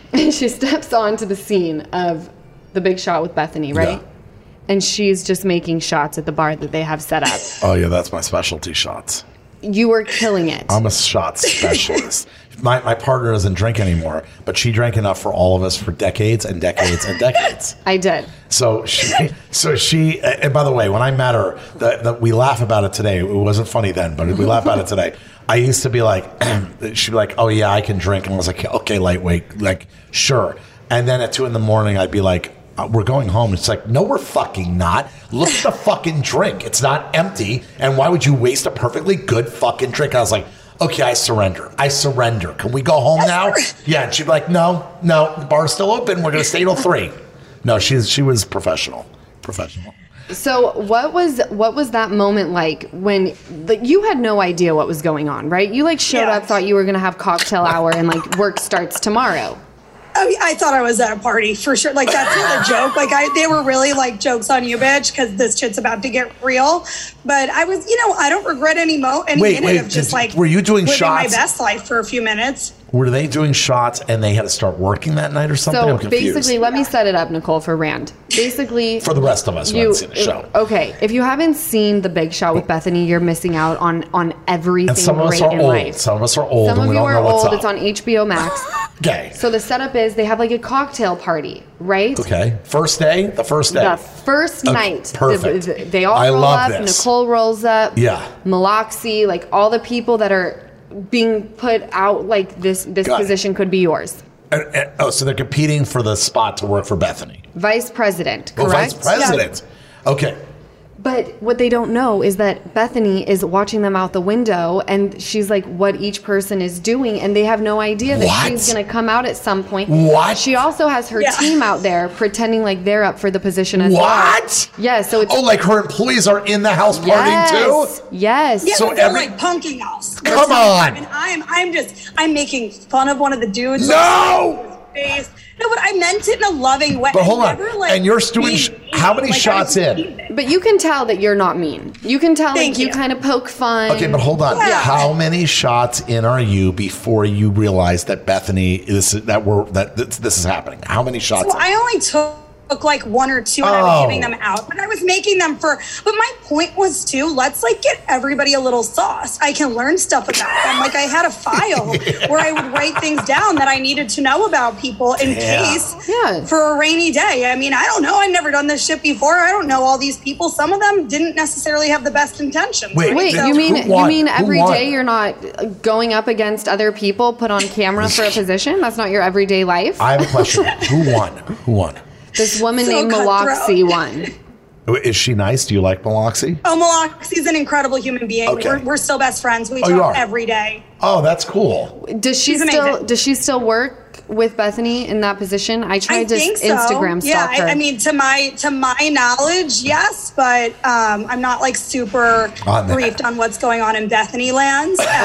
onto the scene of The Big Shot with Bethany, right? Yeah. And she's just making shots at the bar that they have set up. Oh, yeah, that's my specialty, shots. You were killing it. I'm a shot specialist. My partner doesn't drink anymore, but she drank enough for all of us for decades and decades and decades. I did. So she, and by the way, when I met her, we laugh about it today. It wasn't funny then, but we laugh about it today. I used to be like, she'd be like, oh yeah, I can drink. And I was like, okay, lightweight, like, sure. And then at 2 a.m, I'd be like, we're going home. It's like, no, we're fucking not. Look at the fucking drink. It's not empty. And why would you waste a perfectly good fucking drink? I was like, okay, I surrender. Can we go home now? Yeah. And she'd be like, no, the bar's still open. We're going to stay till 3. No, she was professional. So what was that moment like when you had no idea what was going on, right? You showed up, thought you were going to have cocktail hour and work starts tomorrow. I thought I was at a party for sure. That's not a joke. They were really jokes on you, bitch, because this shit's about to get real. But I was, I don't regret any minute of just were you doing living shots? my best life for a few minutes. Were they doing shots and they had to start working that night or something? I'm So confused. basically, let me set it up, Nicole, for Rand. Basically, For the rest of us who haven't seen the show. Okay, if you haven't seen The Big Shot with Bethany, you're missing out on everything And some of us great are in old. life. Some of us are old Some and of we you don't are know what's old. up. It's on HBO Max. Okay. So the setup is they have like a cocktail party, right? Okay. First day? The first day. The first night. Perfect. They all I roll love up. this. Nicole rolls up. Yeah. Maloxy, like all the people that are being put out, like this position could be yours. So they're competing for the spot to work for Bethany. Vice president, Oh, correct? vice president. Yeah. Okay. But what they don't know is that Bethany is watching them out the window and she's like what each person is doing and they have no idea that she's going to come out at some point. What? She also has her team out there pretending like they're up for the position as well. What? Yeah, so it's... Oh, like her employees are in the house partying too? Yes. Yeah, So they're like punking us. Come on. And I'm making fun of one of the dudes. No! Face. No, but I meant it in a loving way. But hold on. Never, like, and you're doing how many shots in? But you can tell that you're not mean. You can tell Thank like you you. kind of poke fun. Okay, but hold on. Yeah. How many shots in are you before you realize that Bethany this is happening? How many shots? So I only took like one or two and I was giving them out, but I was making them but my point was too, let's like get everybody a little sauce. I can learn stuff about them. Like I had a file where I would write things down that I needed to know about people in case for a rainy day. I mean, I don't know. I've never done this shit before. I don't know all these people. Some of them didn't necessarily have the best intentions. Wait, So- you mean every day you're not going up against other people put on camera for a position? That's not your everyday life? I have a question. Who won? This woman So named Maloxy won. Is she nice? Do you like Maloxy? Oh, Maloxy's an incredible human being. Okay. We're still best friends. We you talk are? every day. Oh, that's cool. Does she still work with Bethany in that position? I tried to Instagram stalk her. I mean, to my knowledge, yes, but I'm not like super briefed on what's going on in Bethany lands. Okay.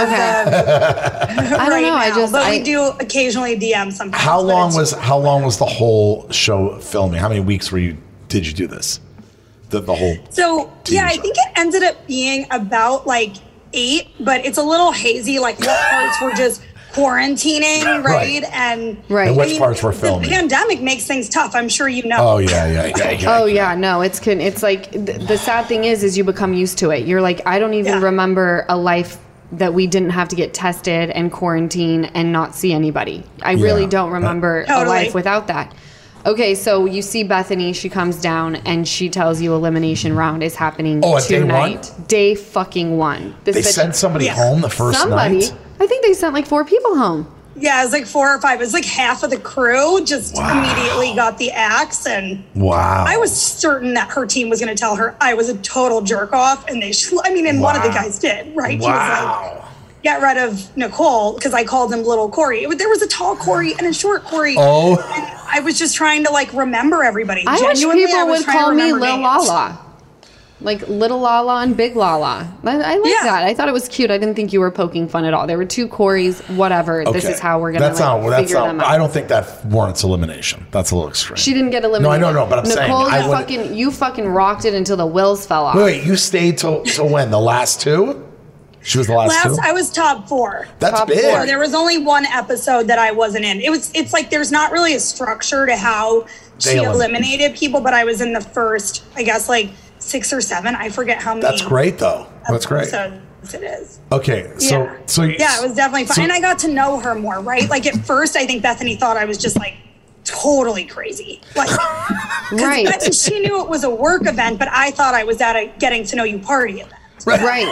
I don't know. But we do occasionally DM sometimes. How long was the whole show filming? How many weeks did you do this? The whole. So yeah, I think it ended up being about like 8, but it's a little hazy. Like what parts were just quarantining, right? And which parts were filming? The pandemic makes things tough. I'm sure you know. Oh yeah. Oh yeah, no, it's like the sad thing is you become used to it. You're like, I don't even remember a life that we didn't have to get tested and quarantine and not see anybody. I really don't remember a life without that. Okay, so you see Bethany, she comes down and she tells you elimination round is happening tonight. Day fucking 1. They sent somebody home the first night? I think they sent like 4 people home. Yeah, it was like 4 or 5. It was like half of the crew just immediately got the axe. And I was certain that her team was going to tell her I was a total jerk off. And one of the guys did, right? He was like, get rid of Nicole, because I called him Little Corey. There was a tall Corey and a short Corey. And I was just trying to like remember everybody. I wish people would call me Lil Lala. Like Little Lala and Big Lala. I like that. I thought it was cute. I didn't think you were poking fun at all. There were 2 Corys, whatever. Okay. This is how we're going to figure them out. I don't think that warrants elimination. That's a little extreme. She didn't get eliminated. No, I know, but I'm saying. Nicole, you fucking rocked it until the wheels fell off. Wait, you stayed till when? The last 2? She was the last 2? I was top 4. That's top big. 4. There was only one episode that I wasn't in. It's like there's not really a structure to how she eliminated people, but I was in the first, I guess, like 6 or 7. I forget how many. That's great, though. That's great. It is. Okay, it was definitely fun, and I got to know her more. Right, like at first, I think Bethany thought I was just like totally crazy. Like, right. I mean, she knew it was a work event, but I thought I was at a getting to know you party event. Right.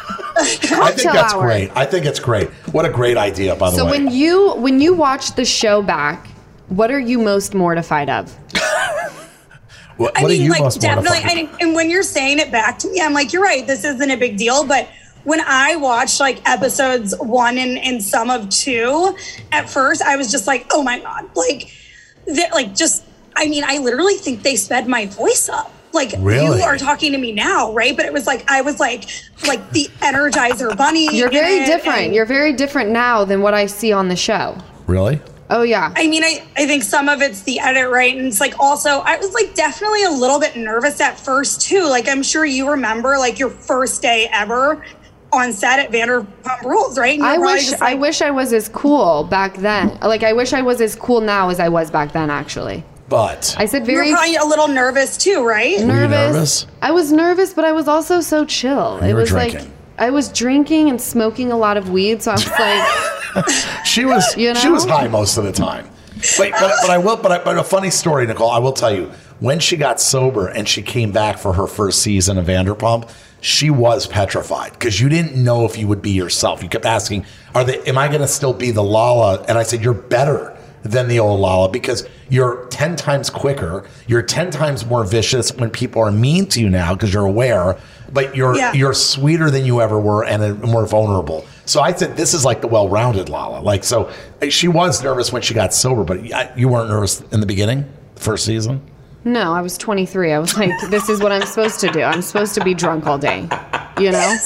I think that's great. I think it's great. What a great idea, by the way. So when you watch the show back, what are you most mortified of? What are you most definitely, and when you're saying it back to me, I'm like, you're right, this isn't a big deal. But when I watched like episodes 1 and some of 2, at first I was just like, oh my God, I literally think they sped my voice up. Like, you are talking to me now, right? But it was like, I was like the Energizer Bunny. You're very different. You're very different now than what I see on the show. Really? Oh, yeah. I mean, I think some of it's the edit, right? And it's like also, I was like definitely a little bit nervous at first too. Like, I'm sure you remember like your first day ever on set at Vanderpump Rules, right? I wish I was as cool back then. Like, I wish I was as cool now as I was back then, actually. But I said you were probably a little nervous too, right? Nervous? I was nervous, but I was also so chill. It was drinking. Like I was drinking and smoking a lot of weed, so I was like, she was high most of the time. But a funny story, Nicole. I will tell you, when she got sober and she came back for her first season of Vanderpump, she was petrified because you didn't know if you would be yourself. You kept asking, am I going to still be the Lala? And I said, you're better than the old Lala because you're 10 times quicker. You're 10 times more vicious when people are mean to you now because you're aware, but you're sweeter than you ever were and more vulnerable. So I said, this is like the well-rounded Lala. Like, so she was nervous when she got sober, but you weren't nervous in the beginning, the first season? No, I was 23. I was like, this is what I'm supposed to do. I'm supposed to be drunk all day, you know?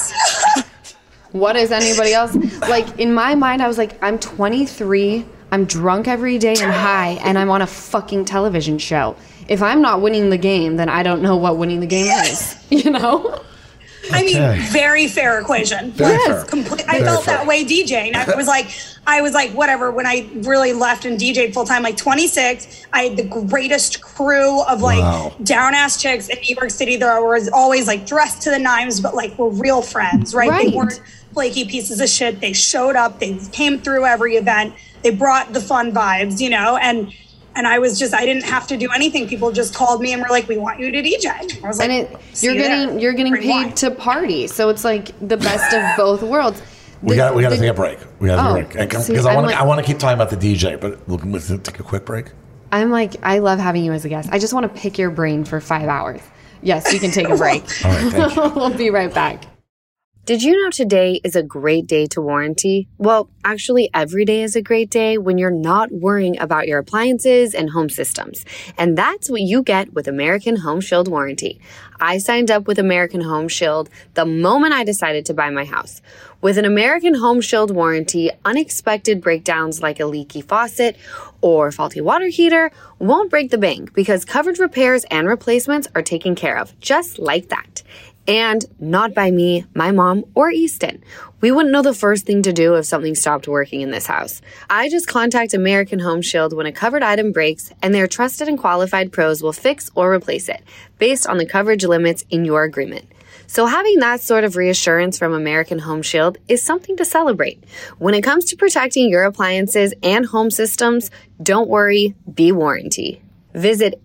What is anybody else? Like, in my mind, I was like, I'm 23, I'm drunk every day and high, and I'm on a fucking television show. If I'm not winning the game, then I don't know what winning the game is, you know? I mean, very fair equation. Very fair. I felt that way DJing. I was like, whatever, when I really left and DJed full time, like 26, I had the greatest crew of like down ass chicks in New York City. There was always like dressed to the nines, but like we're real friends, right? They weren't flaky pieces of shit. They showed up, they came through every event, they brought the fun vibes, you know, and I was just, I didn't have to do anything. People just called me and were like, we want you to DJ. I was like, and you're getting paid to party. So it's like the best of both worlds. We got to take a break. We got to take a break. Because I want to keep talking about the DJ, but let's take a quick break. I'm like, I love having you as a guest. I just want to pick your brain for 5 hours. Yes, you can take a break. All right, thank you. We'll be right back. Did you know today is a great day to warranty? Well, actually, every day is a great day when you're not worrying about your appliances and home systems. And that's what you get with American Home Shield Warranty. I signed up with American Home Shield the moment I decided to buy my house. With an American Home Shield warranty, unexpected breakdowns like a leaky faucet or faulty water heater won't break the bank because covered repairs and replacements are taken care of, just like that. And not by me, my mom, or Easton. We wouldn't know the first thing to do if something stopped working in this house. I just contact American Home Shield when a covered item breaks, and their trusted and qualified pros will fix or replace it, based on the coverage limits in your agreement. So having that sort of reassurance from American Home Shield is something to celebrate. When it comes to protecting your appliances and home systems, don't worry, be warranty. Visit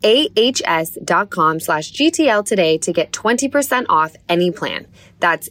ahs.com/GTL today to get 20% off any plan. That's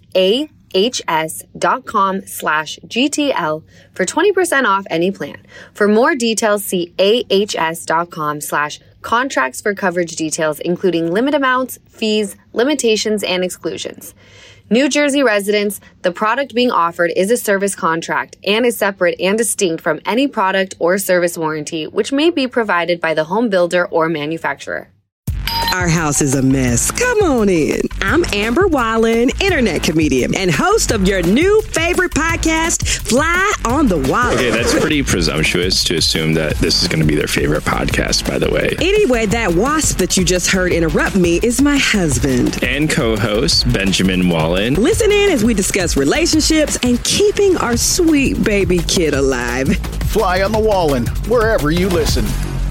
ahs.com/GTL for 20% off any plan. For more details, see ahs.com/contracts for coverage details, including limit amounts, fees, limitations, and exclusions. New Jersey residents, the product being offered is a service contract and is separate and distinct from any product or service warranty, which may be provided by the home builder or manufacturer. Our house is a mess. Come on in. I'm Amber Wallen, internet comedian and host of your new favorite podcast, Fly on the Wall. Okay, that's pretty presumptuous to assume that this is going to be their favorite podcast, by the way. Anyway, that wasp that you just heard interrupt me is my husband. And co-host, Benjamin Wallen. Listen in as we discuss relationships and keeping our sweet baby kid alive. Fly on the Wallen, wherever you listen.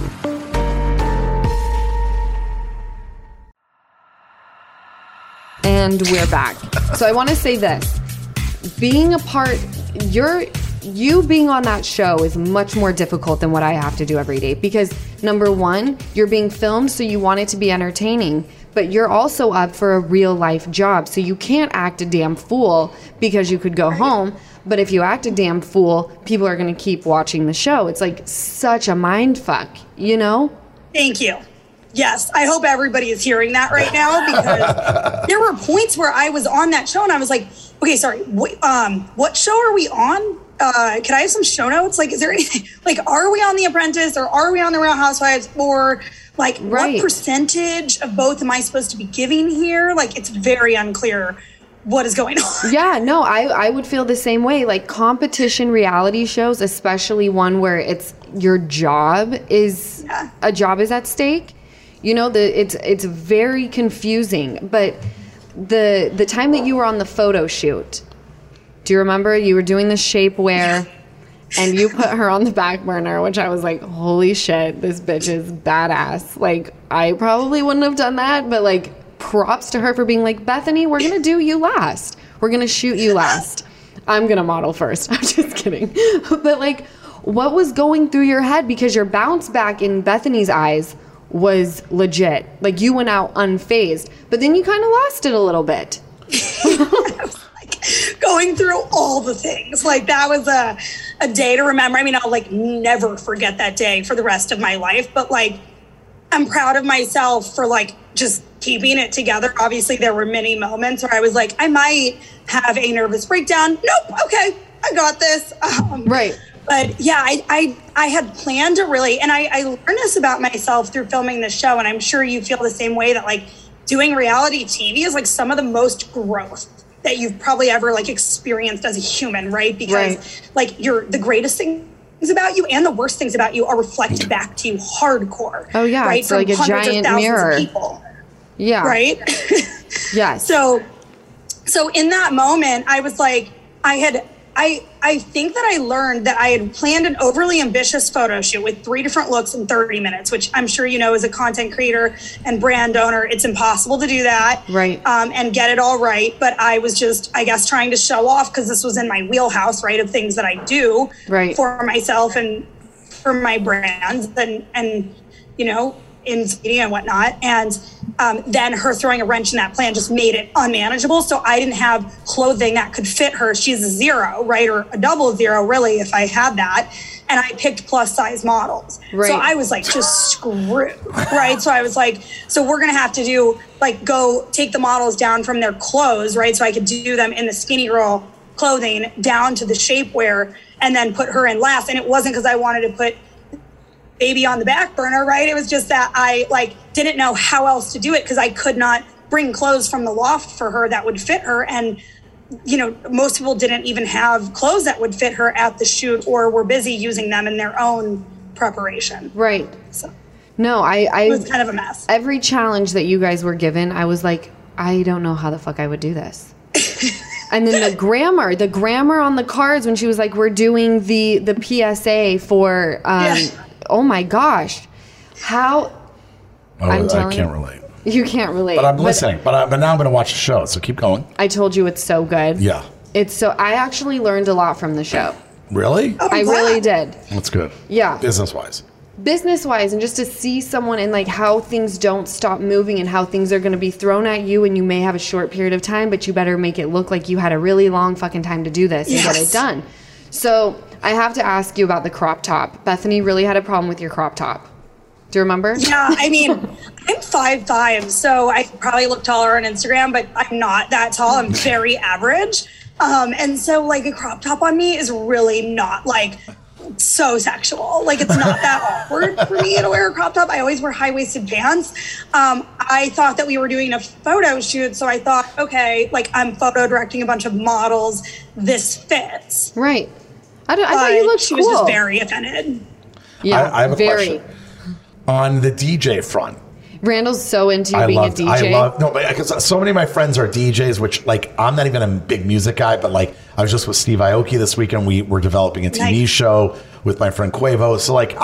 And we're back. So I want to say this. Being a part, you being on that show is much more difficult than what I have to do every day. Because number one, you're being filmed, so you want it to be entertaining. But you're also up for a real life job. So you can't act a damn fool because you could go home. But if you act a damn fool, people are going to keep watching the show. It's like such a mind fuck, you know? Thank you. Yes, I hope everybody is hearing that right now because there were points where I was on that show and I was like, okay, sorry, what show are we on? Can I have some show notes? Like, is there anything, like, are we on The Apprentice or are we on The Real Housewives or like what percentage of both am I supposed to be giving here? Like, it's very unclear what is going on. Yeah, no, I would feel the same way. Like competition reality shows, especially one where it's your job is, a job is at stake. You know, it's very confusing. But the time that you were on the photo shoot, Do you remember you were doing the shapewear and you put her on the back burner, which I was like, holy shit, this bitch is badass. Like, I probably wouldn't have done that, but like, props to her for being like, Bethany, we're going to do you last. We're going to shoot you last. I'm going to model first. I'm just kidding. But like, what was going through your head? Because your bounce back in Bethany's eyes was legit. Like, you went out unfazed, but then you kind of lost it a little bit. Going through all the things. Like, that was a day to remember. I mean, I'll like never forget that day for the rest of my life, but like, I'm proud of myself for like just keeping it together. Obviously, there were many moments where I was like, I might have a nervous breakdown. Nope. Okay. I got this. Right. But yeah, I had planned to really, and I learned this about myself through filming this show. And I'm sure you feel the same way, that like doing reality TV is like some of the most growth that you've probably ever like experienced as a human, right? Because like the greatest things about you and the worst things about you are reflected back to you hardcore. Oh yeah, right? It's from like a giant mirror. Of people, yeah. Right? Yes. So in that moment, I was like, I think that I learned that I had planned an overly ambitious photo shoot with 3 different looks in 30 minutes, which I'm sure you know, as a content creator and brand owner, it's impossible to do that. Right. And get it all right. But I was just, I guess, trying to show off, because this was in my wheelhouse, right, of things that I do for myself and for my brands and you know, in media and whatnot. And then her throwing a wrench in that plan just made it unmanageable. So I didn't have clothing that could fit her. She's a 0, right? Or a double 0, really, if I had that. And I picked plus size models. Right. So I was like, just screwed, right? So I was like, so we're going to have to do, like, go take the models down from their clothes, right? So I could do them in the skinny girl clothing down to the shapewear and then put her in last. And it wasn't because I wanted to put baby on the back burner, right? It was just that I like didn't know how else to do it, because I could not bring clothes from the loft for her that would fit her. And, you know, most people didn't even have clothes that would fit her at the shoot, or were busy using them in their own preparation. Right. So no, it was kind of a mess. Every challenge that you guys were given, I was like, I don't know how the fuck I would do this. And then the grammar on the cards when she was like, we're doing the PSA for oh my gosh. How? I can't relate. You can't relate. But I'm listening. But now I'm going to watch the show, so keep going. I told you it's so good. Yeah. I actually learned a lot from the show. Really? I really did. That's good. Yeah. Business-wise, and just to see someone and like how things don't stop moving and how things are going to be thrown at you, and you may have a short period of time, but you better make it look like you had a really long fucking time to do this and get it done. So I have to ask you about the crop top. Bethany really had a problem with your crop top. Do you remember? Yeah, I mean, I'm 5'5", so I probably look taller on Instagram, but I'm not that tall. I'm very average. And so like a crop top on me is really not like so sexual. Like, it's not that awkward for me to wear a crop top. I always wear high-waisted pants. I thought that we were doing a photo shoot, so I thought, okay, like, I'm photo directing a bunch of models. This fits. Right. I thought you looked cool. She was just very offended. Yeah, I have a question. On the DJ front, Randall's so into you being a DJ. Because so many of my friends are DJs, which, like, I'm not even a big music guy, but like, I was just with Steve Aoki this weekend. We were developing a TV show with my friend Quavo. So like,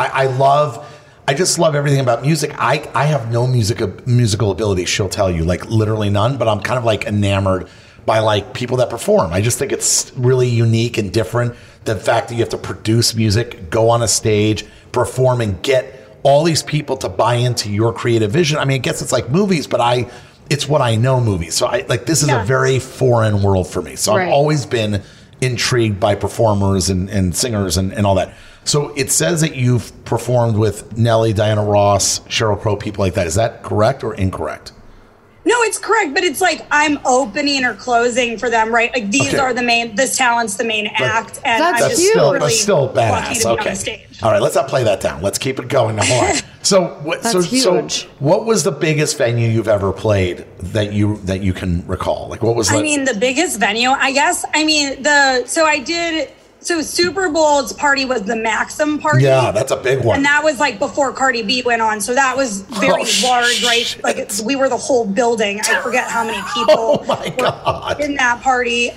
I just love everything about music. I have no musical ability. She'll tell you, like, literally none, but I'm kind of like enamored by like people that perform. I just think it's really unique and different. The fact that you have to produce music, go on a stage, perform, and get all these people to buy into your creative vision. I mean, I guess it's like movies, but it's what I know movies. So this is a very foreign world for me. So I've always been intrigued by performers and singers and all that. So it says that you've performed with Nelly, Diana Ross, Sheryl Crow, people like that. Is that correct or incorrect? No, it's correct, but it's like I'm opening or closing for them, right? Like, these are this talent's the main act, and I'm just still really badass. lucky to be on stage. All right, let's not play that down. Let's keep it going. So what was the biggest venue you've ever played that you can recall? Like, what was? I mean, the biggest venue, I guess. I mean, so I did So Super Bowl's party was the Maxim party. Yeah, that's a big one. And that was like before Cardi B went on. So that was very large, right? Like we were the whole building. I forget how many people were in that party.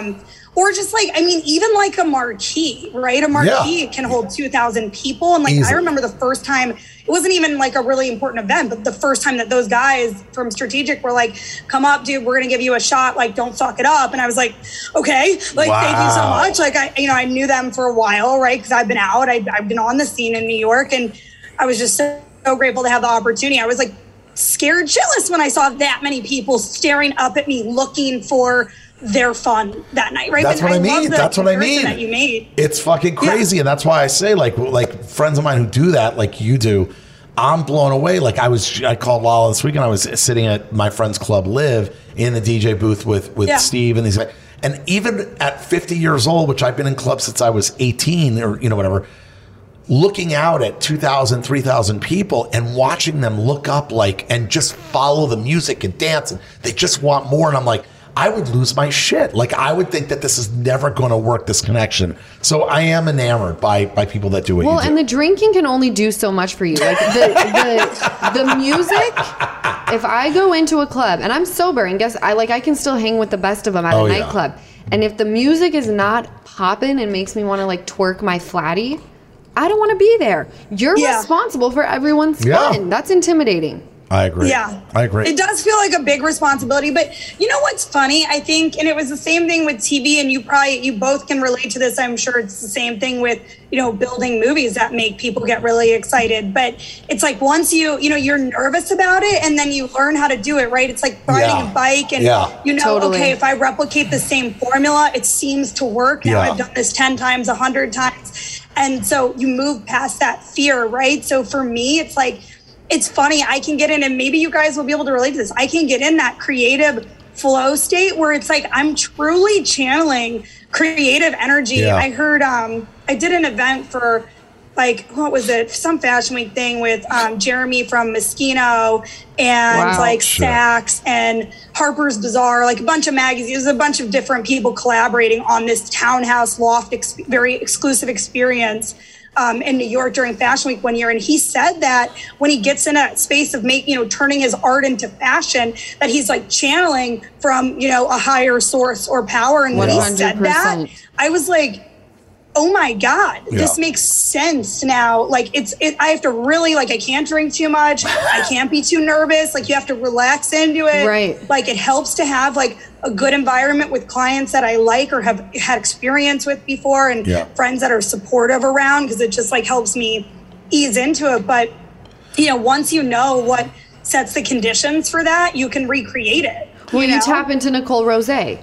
Or just like, I mean, even like a marquee, right? A marquee can hold 2,000 people. And like, I remember the first time, it wasn't even like a really important event, but the first time that those guys from Strategic were like, come up, dude, we're going to give you a shot. Like, don't suck it up. And I was like, okay, like, thank you so much. Like, I knew them for a while, right? Because I've been out, I've been on the scene in New York, and I was just so grateful to have the opportunity. I was like scared shitless when I saw that many people staring up at me looking for their fun that night, right? That's what I mean. That's what I mean. That you made. It's fucking crazy, and that's why I say, like friends of mine who do that, like you do, I'm blown away. Like I called Lala this weekend. I was sitting at my friend's club, Live, in the DJ booth with Steve and these guys. And even at 50 years old, which I've been in clubs since I was 18 or whatever, looking out at 2,000, 3,000 people and watching them look up and just follow the music and dance, and they just want more. And I'm like, I would lose my shit. Like, I would think that this is never going to work, this connection. So I am enamored by people that do what you do. Well, and the drinking can only do so much for you. Like the music, if I go into a club and I'm sober and I can still hang with the best of them at a nightclub. And if the music is not popping and makes me want to like twerk my flatty, I don't want to be there. You're responsible for everyone's fun. That's intimidating. I agree. Yeah. I agree. It does feel like a big responsibility, but you know what's funny? I think, and it was the same thing with TV, and you both can relate to this. I'm sure it's the same thing with, building movies that make people get really excited. But it's like once you're nervous about it and then you learn how to do it, right? It's like riding a bike and okay, if I replicate the same formula, it seems to work. Now I've done this 10 times, 100 times. And so you move past that fear, right? So for me, it's like, it's funny, I can get in, and maybe you guys will be able to relate to this. I can get in that creative flow state where it's like I'm truly channeling creative energy. Yeah. I heard, I did an event for what was it? Some Fashion Week thing with Jeremy from Moschino and Saks and Harper's Bazaar, like a bunch of magazines. There's a bunch of different people collaborating on this townhouse loft, very exclusive experience. In New York during Fashion Week one year, and he said that when he gets in a space of turning his art into fashion, that he's like channeling from a higher source or power. And when 100%. He said that, I was like, oh my God, this makes sense now. Like I have to really I can't drink too much. I can't be too nervous. Like you have to relax into it. Right. Like it helps to have a good environment with clients that I like or have had experience with before, and friends that are supportive around, because it just helps me ease into it. But, once you know what sets the conditions for that, you can recreate it. Well, you tap into Nicole Rosé.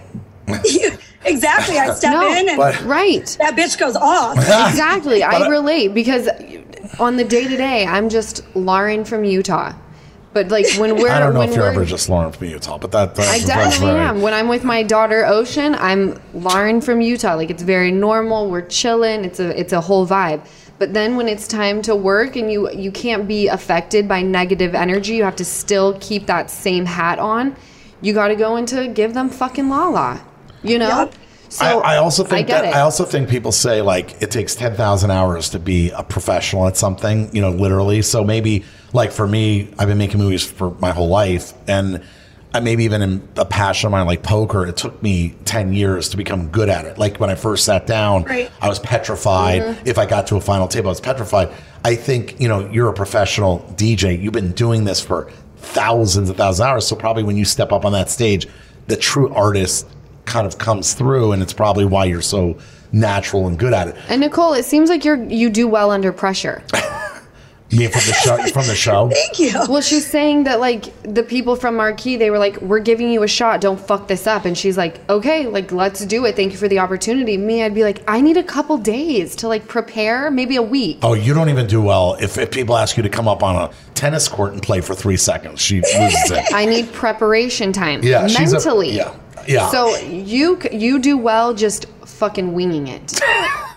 Exactly. I step in and that bitch goes off. Exactly. I relate, because on the day-to-day, I'm just Lauren from Utah. But when we're, I don't know if you're ever just Lauren from Utah, but that's I definitely am. When I'm with my daughter Ocean, I'm Lauren from Utah. It's very normal. We're chilling. It's a whole vibe. But then when it's time to work and you can't be affected by negative energy, you have to still keep that same hat on. You got to go into give them fucking Lala. Yep. So I also think people say it takes 10,000 hours to be a professional at something, literally. So maybe for me, I've been making movies for my whole life, and maybe even in a passion of mine like poker, it took me 10 years to become good at it. Like when I first sat down, I was petrified. Mm-hmm. If I got to a final table, I was petrified. I think, you're a professional DJ. You've been doing this for thousands and thousands of hours. So probably when you step up on that stage, the true artist kind of comes through, and it's probably why you're so natural and good at it. And Nicole, it seems like you do well under pressure. You mean from the show? Thank you. Well, she's saying that the people from Marquee, they were like, we're giving you a shot, don't fuck this up. And she's like, okay, let's do it. Thank you for the opportunity. Me, I'd be like, I need a couple days to prepare, maybe a week. Oh, you don't even do well if people ask you to come up on a tennis court and play for 3 seconds. She loses it. I need preparation time. Yeah, mentally. Yeah. So you do well just fucking winging it.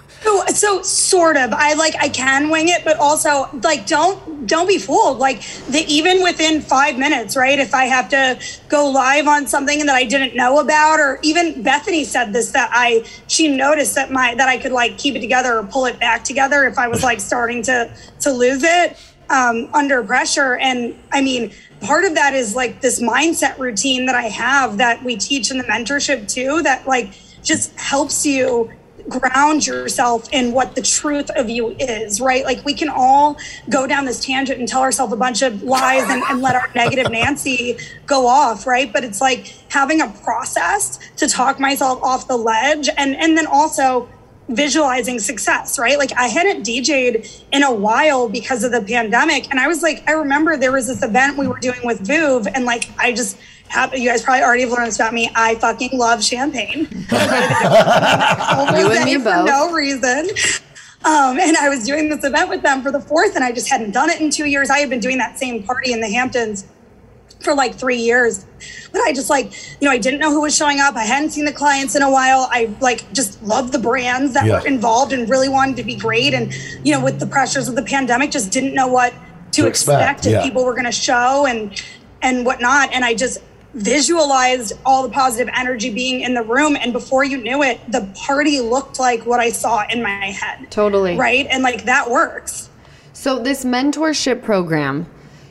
So sort of, I can wing it, but also like, don't be fooled. Like even within 5 minutes, right? If I have to go live on something that I didn't know about, or even Bethany said this, that she noticed that I could like keep it together or pull it back together if I was like starting to lose it under pressure. And I mean, part of that is like this mindset routine that I have that we teach in the mentorship too, that like just helps you ground yourself in what the truth of you is, right? Like we can all go down this tangent and tell ourselves a bunch of lies and let our negative Nancy go off, right? But it's like having a process to talk myself off the ledge and then also visualizing success, right? Like I hadn't DJ'd in a while because of the pandemic. And I was like, I remember there was this event we were doing with Vuv, and like you guys probably already have learned this about me. I fucking love champagne. You and me both. For no reason. And I was doing this event with them for the 4th, and I just hadn't done it in 2 years. I had been doing that same party in the Hamptons for like 3 years. But I just like, I didn't know who was showing up. I hadn't seen the clients in a while. I like just loved the brands that were involved and really wanted to be great. And, with the pressures of the pandemic, just didn't know what to expect if people were going to show and whatnot. And I just visualized all the positive energy being in the room. And before you knew it, the party looked like what I saw in my head. Totally. Right. And like that works. So this mentorship program,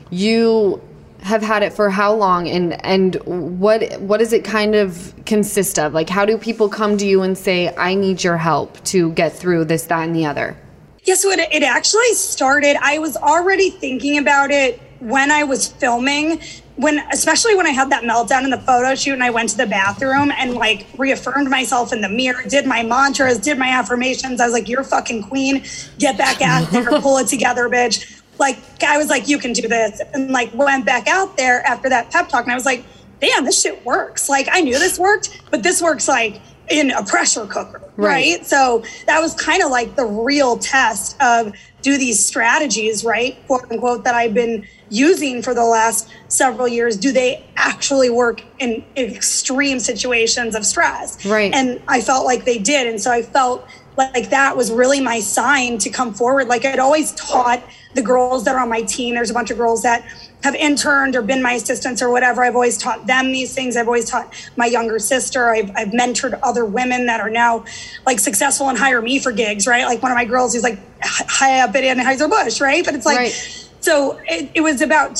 you have had it for how long, and what does it kind of consist of? Like, how do people come to you and say, I need your help to get through this, that, and the other? Yeah, so it actually started, I was already thinking about it when I was filming, especially when I had that meltdown in the photo shoot and I went to the bathroom and like reaffirmed myself in the mirror, did my mantras, did my affirmations. I was like, you're a fucking queen, get back out there, pull it together, bitch. Like, I was like, you can do this. And like went back out there after that pep talk and I was like, damn, this shit works. Like I knew this worked, but this works like in a pressure cooker, right? So that was kind of like the real test of, do these strategies, right, quote unquote, that I've been using for the last several years, do they actually work in extreme situations of stress? Right. And I felt like they did. And so I felt like that was really my sign to come forward. Like I'd always taught the girls that are on my team. There's a bunch of girls that have interned or been my assistants or whatever. I've always taught them these things. I've always taught my younger sister. I've mentored other women that are now like successful and hire me for gigs, right? Like one of my girls who's like high up at Anheuser-Busch, right? But it's like, so it was about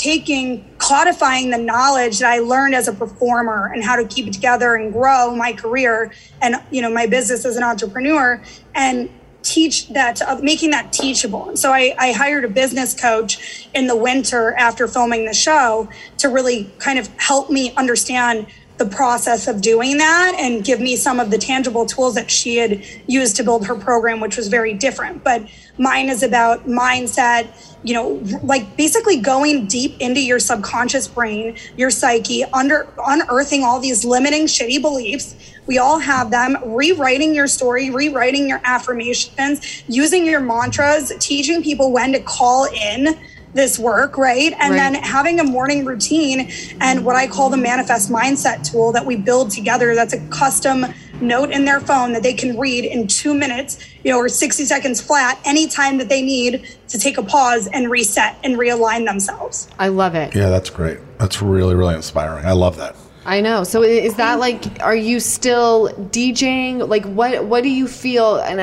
codifying the knowledge that I learned as a performer and how to keep it together and grow my career and, my business as an entrepreneur, and teach that, making that teachable. And so I hired a business coach in the winter after filming the show to really kind of help me understand the process of doing that and give me some of the tangible tools that she had used to build her program, which was very different. But mine is about mindset, like basically going deep into your subconscious brain, your psyche, unearthing all these limiting shitty beliefs. We all have them. Rewriting your story, rewriting your affirmations, using your mantras, teaching people when to call in this work, right? And then having a morning routine and what I call the manifest mindset tool that we build together. That's a custom note in their phone that they can read in 2 minutes, or 60 seconds flat, anytime that they need to take a pause and reset and realign themselves. I love it. Yeah, that's great. That's really, really inspiring. I love that. I know. So is that like, are you still DJing? Like what do you feel? And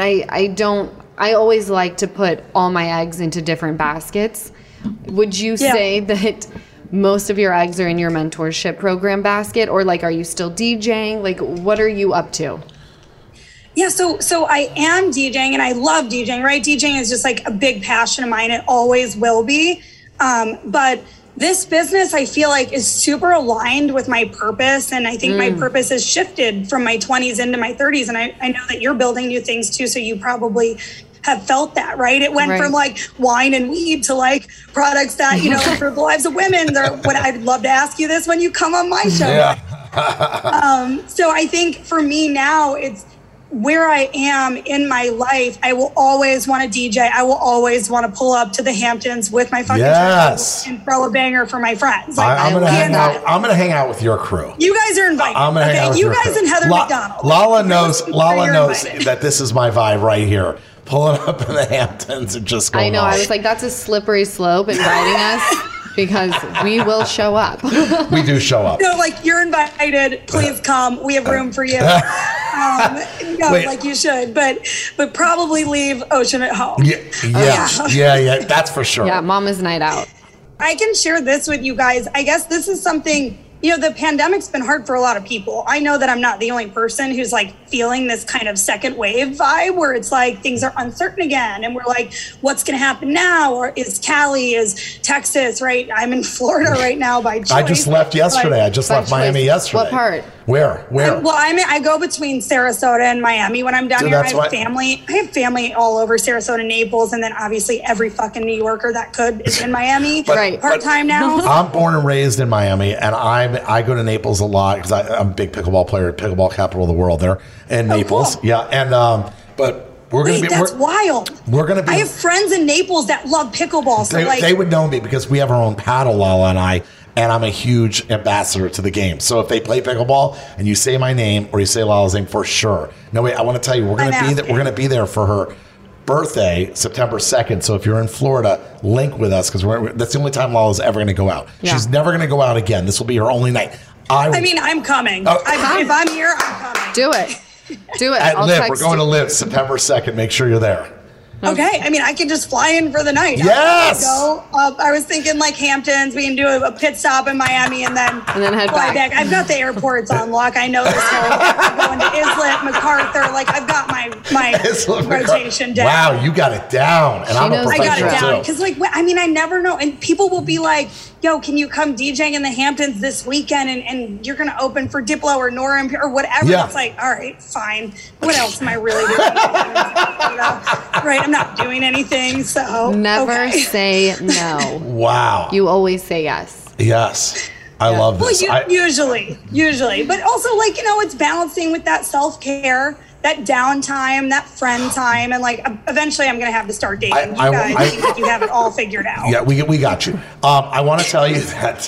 I always like to put all my eggs into different baskets. Would you say that most of your eggs are in your mentorship program basket, or like, are you still DJing? Like, what are you up to? Yeah, so I am DJing and I love DJing, right? DJing is just like a big passion of mine. It always will be. But this business, I feel like, is super aligned with my purpose. And I think my purpose has shifted from my 20s into my 30s. And I know that you're building new things too. So you probably have felt that, right? It went from like wine and weed to like products that, for the lives of women. I'd love to ask you this when you come on my show. Yeah. So I think for me now, it's where I am in my life, I will always want to DJ. I will always want to pull up to the Hamptons with my fucking yes. and throw a banger for my friends. Like, I'm gonna hang out with your crew. You guys are invited. I'm gonna hang out with you your guys crew. and Heather McDonald. Lala knows that this is my vibe right here. Pulling up in the Hamptons and just going I know. off. I was like, that's a slippery slope inviting us. Because we will show up. We do show up. No, like, you're invited. Please come. We have room for you. Like you should, but probably leave Ocean at home. Yeah, that's for sure. Yeah, Mama's night out. I can share this with you guys. I guess this is something, the pandemic's been hard for a lot of people. I know that I'm not the only person who's like feeling this kind of second wave vibe where it's like things are uncertain again. And we're like, what's going to happen now? Or is Cali, is Texas, right? I'm in Florida right now by choice. I just left yesterday. I just left Miami yesterday. What part? Where? I go between Sarasota and Miami when I'm down here. I have family all over Sarasota, Naples, and then obviously every fucking New Yorker that could is in Miami part-time now. I'm born and raised in Miami, and I go to Naples a lot because I'm a big pickleball player, pickleball capital of the world there in Naples. Cool. Yeah, and but we're going to be. That's wild. We're going to be. I have friends in Naples that love pickleball. So they would know me because we have our own paddle, Lala and I. And I'm a huge ambassador to the game. So if they play pickleball and you say my name or you say Lala's name, for sure. No, wait, I want to tell you, we're going to be there for her birthday, September 2nd. So if you're in Florida, link with us because that's the only time Lala's ever going to go out. Yeah. She's never going to go out again. This will be her only night. I'm coming. If I'm here, I'm coming. Do it. At LIV, we're going to LIV September 2nd. Make sure you're there. Okay, I can just fly in for the night. Yes. I was thinking like Hamptons. We can do a pit stop in Miami and then head fly back. I've got the airports on lock. I know this whole going to Islip, MacArthur. Like I've got my rotation down. Wow, you got it down, and I'm a professional I got it down because I never know. And people will be like, "Yo, can you come DJing in the Hamptons this weekend?" And you're gonna open for Diplo or Nora or whatever. Yeah. It's like, all right, fine. What else am I really doing? Right. I'm not doing anything, so never say no. Wow. You always say yes. Yes. I love this. Well, usually. But also, it's balancing with that self-care, that downtime, that friend time, and eventually I'm going to have to start dating. You guys seem like you have it all figured out. Yeah, we got you. I want to tell you that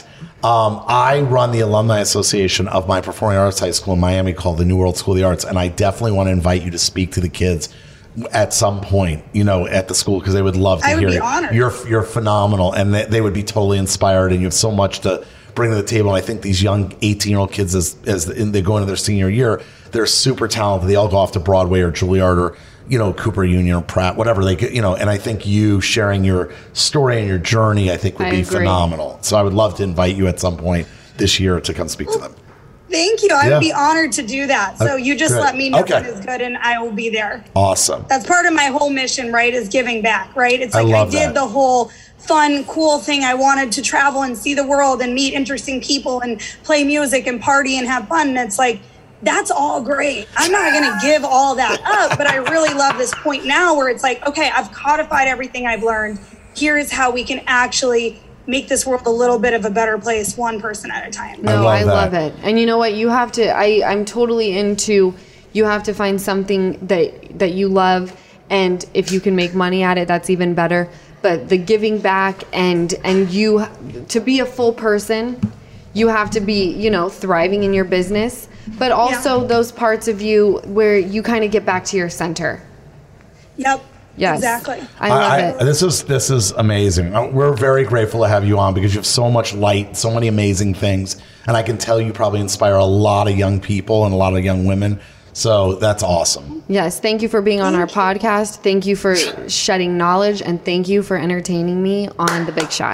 I run the Alumni Association of my performing arts high school in Miami called the New World School of the Arts, and I definitely want to invite you to speak to the kids at some point, at the school, because they would love to hear you. I would be honored. You're phenomenal, and they would be totally inspired, and you have so much to bring to the table. And I think these young 18-year-old kids, as they go into their senior year, they're super talented. They all go off to Broadway or Juilliard or Cooper Union or Pratt, whatever they get, and I think you sharing your story and your journey, I think would be phenomenal. So I would love to invite you at some point this year to come speak to them. Thank you. I would be honored to do that. So you just let me know when it's good and I will be there. Awesome. That's part of my whole mission, right, is giving back, right? It's like I did the whole fun, cool thing. I wanted to travel and see the world and meet interesting people and play music and party and have fun. And it's like, that's all great. I'm not going to give all that up, but I really love this point now where it's like, okay, I've codified everything I've learned. Here's how we can actually make this world a little bit of a better place, one person at a time. No, I love it. And you know what? You have to, I'm totally into, you have to find something that you love. And if you can make money at it, that's even better. But the giving back and you, to be a full person, you have to be, thriving in your business, but also those parts of you where you kind of get back to your center. Yep. Yes, exactly. I love it. This is amazing. We're very grateful to have you on because you have so much light, so many amazing things, and I can tell you probably inspire a lot of young people and a lot of young women. So that's awesome. Yes, thank you for being on our podcast. Thank you for shedding knowledge, and thank you for entertaining me on The Big Shot.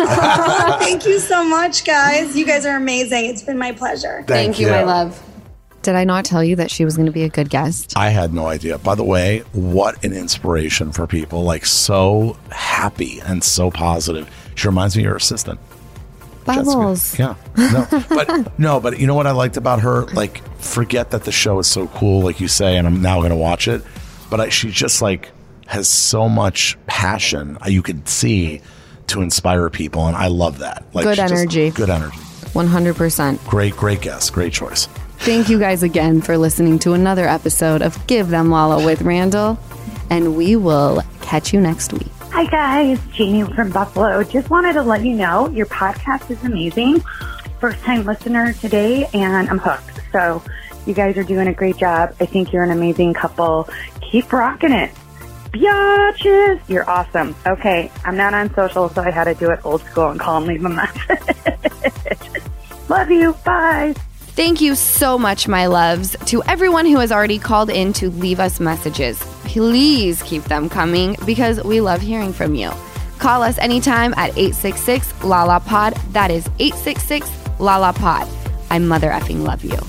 Thank you so much, guys. You guys are amazing. It's been my pleasure. Thank you, my love. Did I not tell you that she was going to be a good guest? I had no idea. By the way, what an inspiration for people. So happy and so positive. She reminds me of your assistant. Bubbles. Yeah. But you know what I liked about her? Forget that the show is so cool, like you say, and I'm now going to watch it. But she just has so much passion you can see to inspire people, and I love that. Good energy. Good energy. 100%. Great guest. Great choice. Thank you guys again for listening to another episode of Give Them Lala with Randall, and we will catch you next week. Hi guys, Jeannie from Buffalo. Just wanted to let you know your podcast is amazing. First time listener today, and I'm hooked. So you guys are doing a great job. I think you're an amazing couple. Keep rocking it. Biatches, you're awesome. Okay, I'm not on social, so I had to do it old school and call and leave a message. Love you. Bye. Thank you so much, my loves. To everyone who has already called in to leave us messages, please keep them coming because we love hearing from you. Call us anytime at 866-LALA-POD. That is 866-LALA-POD. I mother effing love you.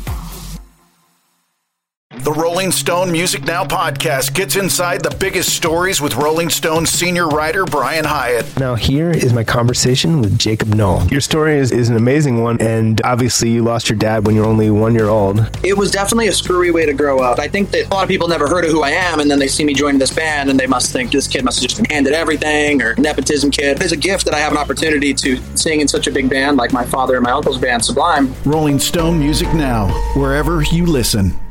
The Rolling Stone Music Now podcast gets inside the biggest stories with Rolling Stone senior writer Brian Hiatt. Now here is my conversation with Jacob Knoll. Your story is an amazing one, and obviously you lost your dad when you're only 1 year old. It was definitely a screwy way to grow up. I think that a lot of people never heard of who I am, and then they see me joining this band, and they must think this kid must have just been handed everything, or nepotism kid. It's a gift that I have an opportunity to sing in such a big band like my father and my uncle's band, Sublime. Rolling Stone Music Now, wherever you listen.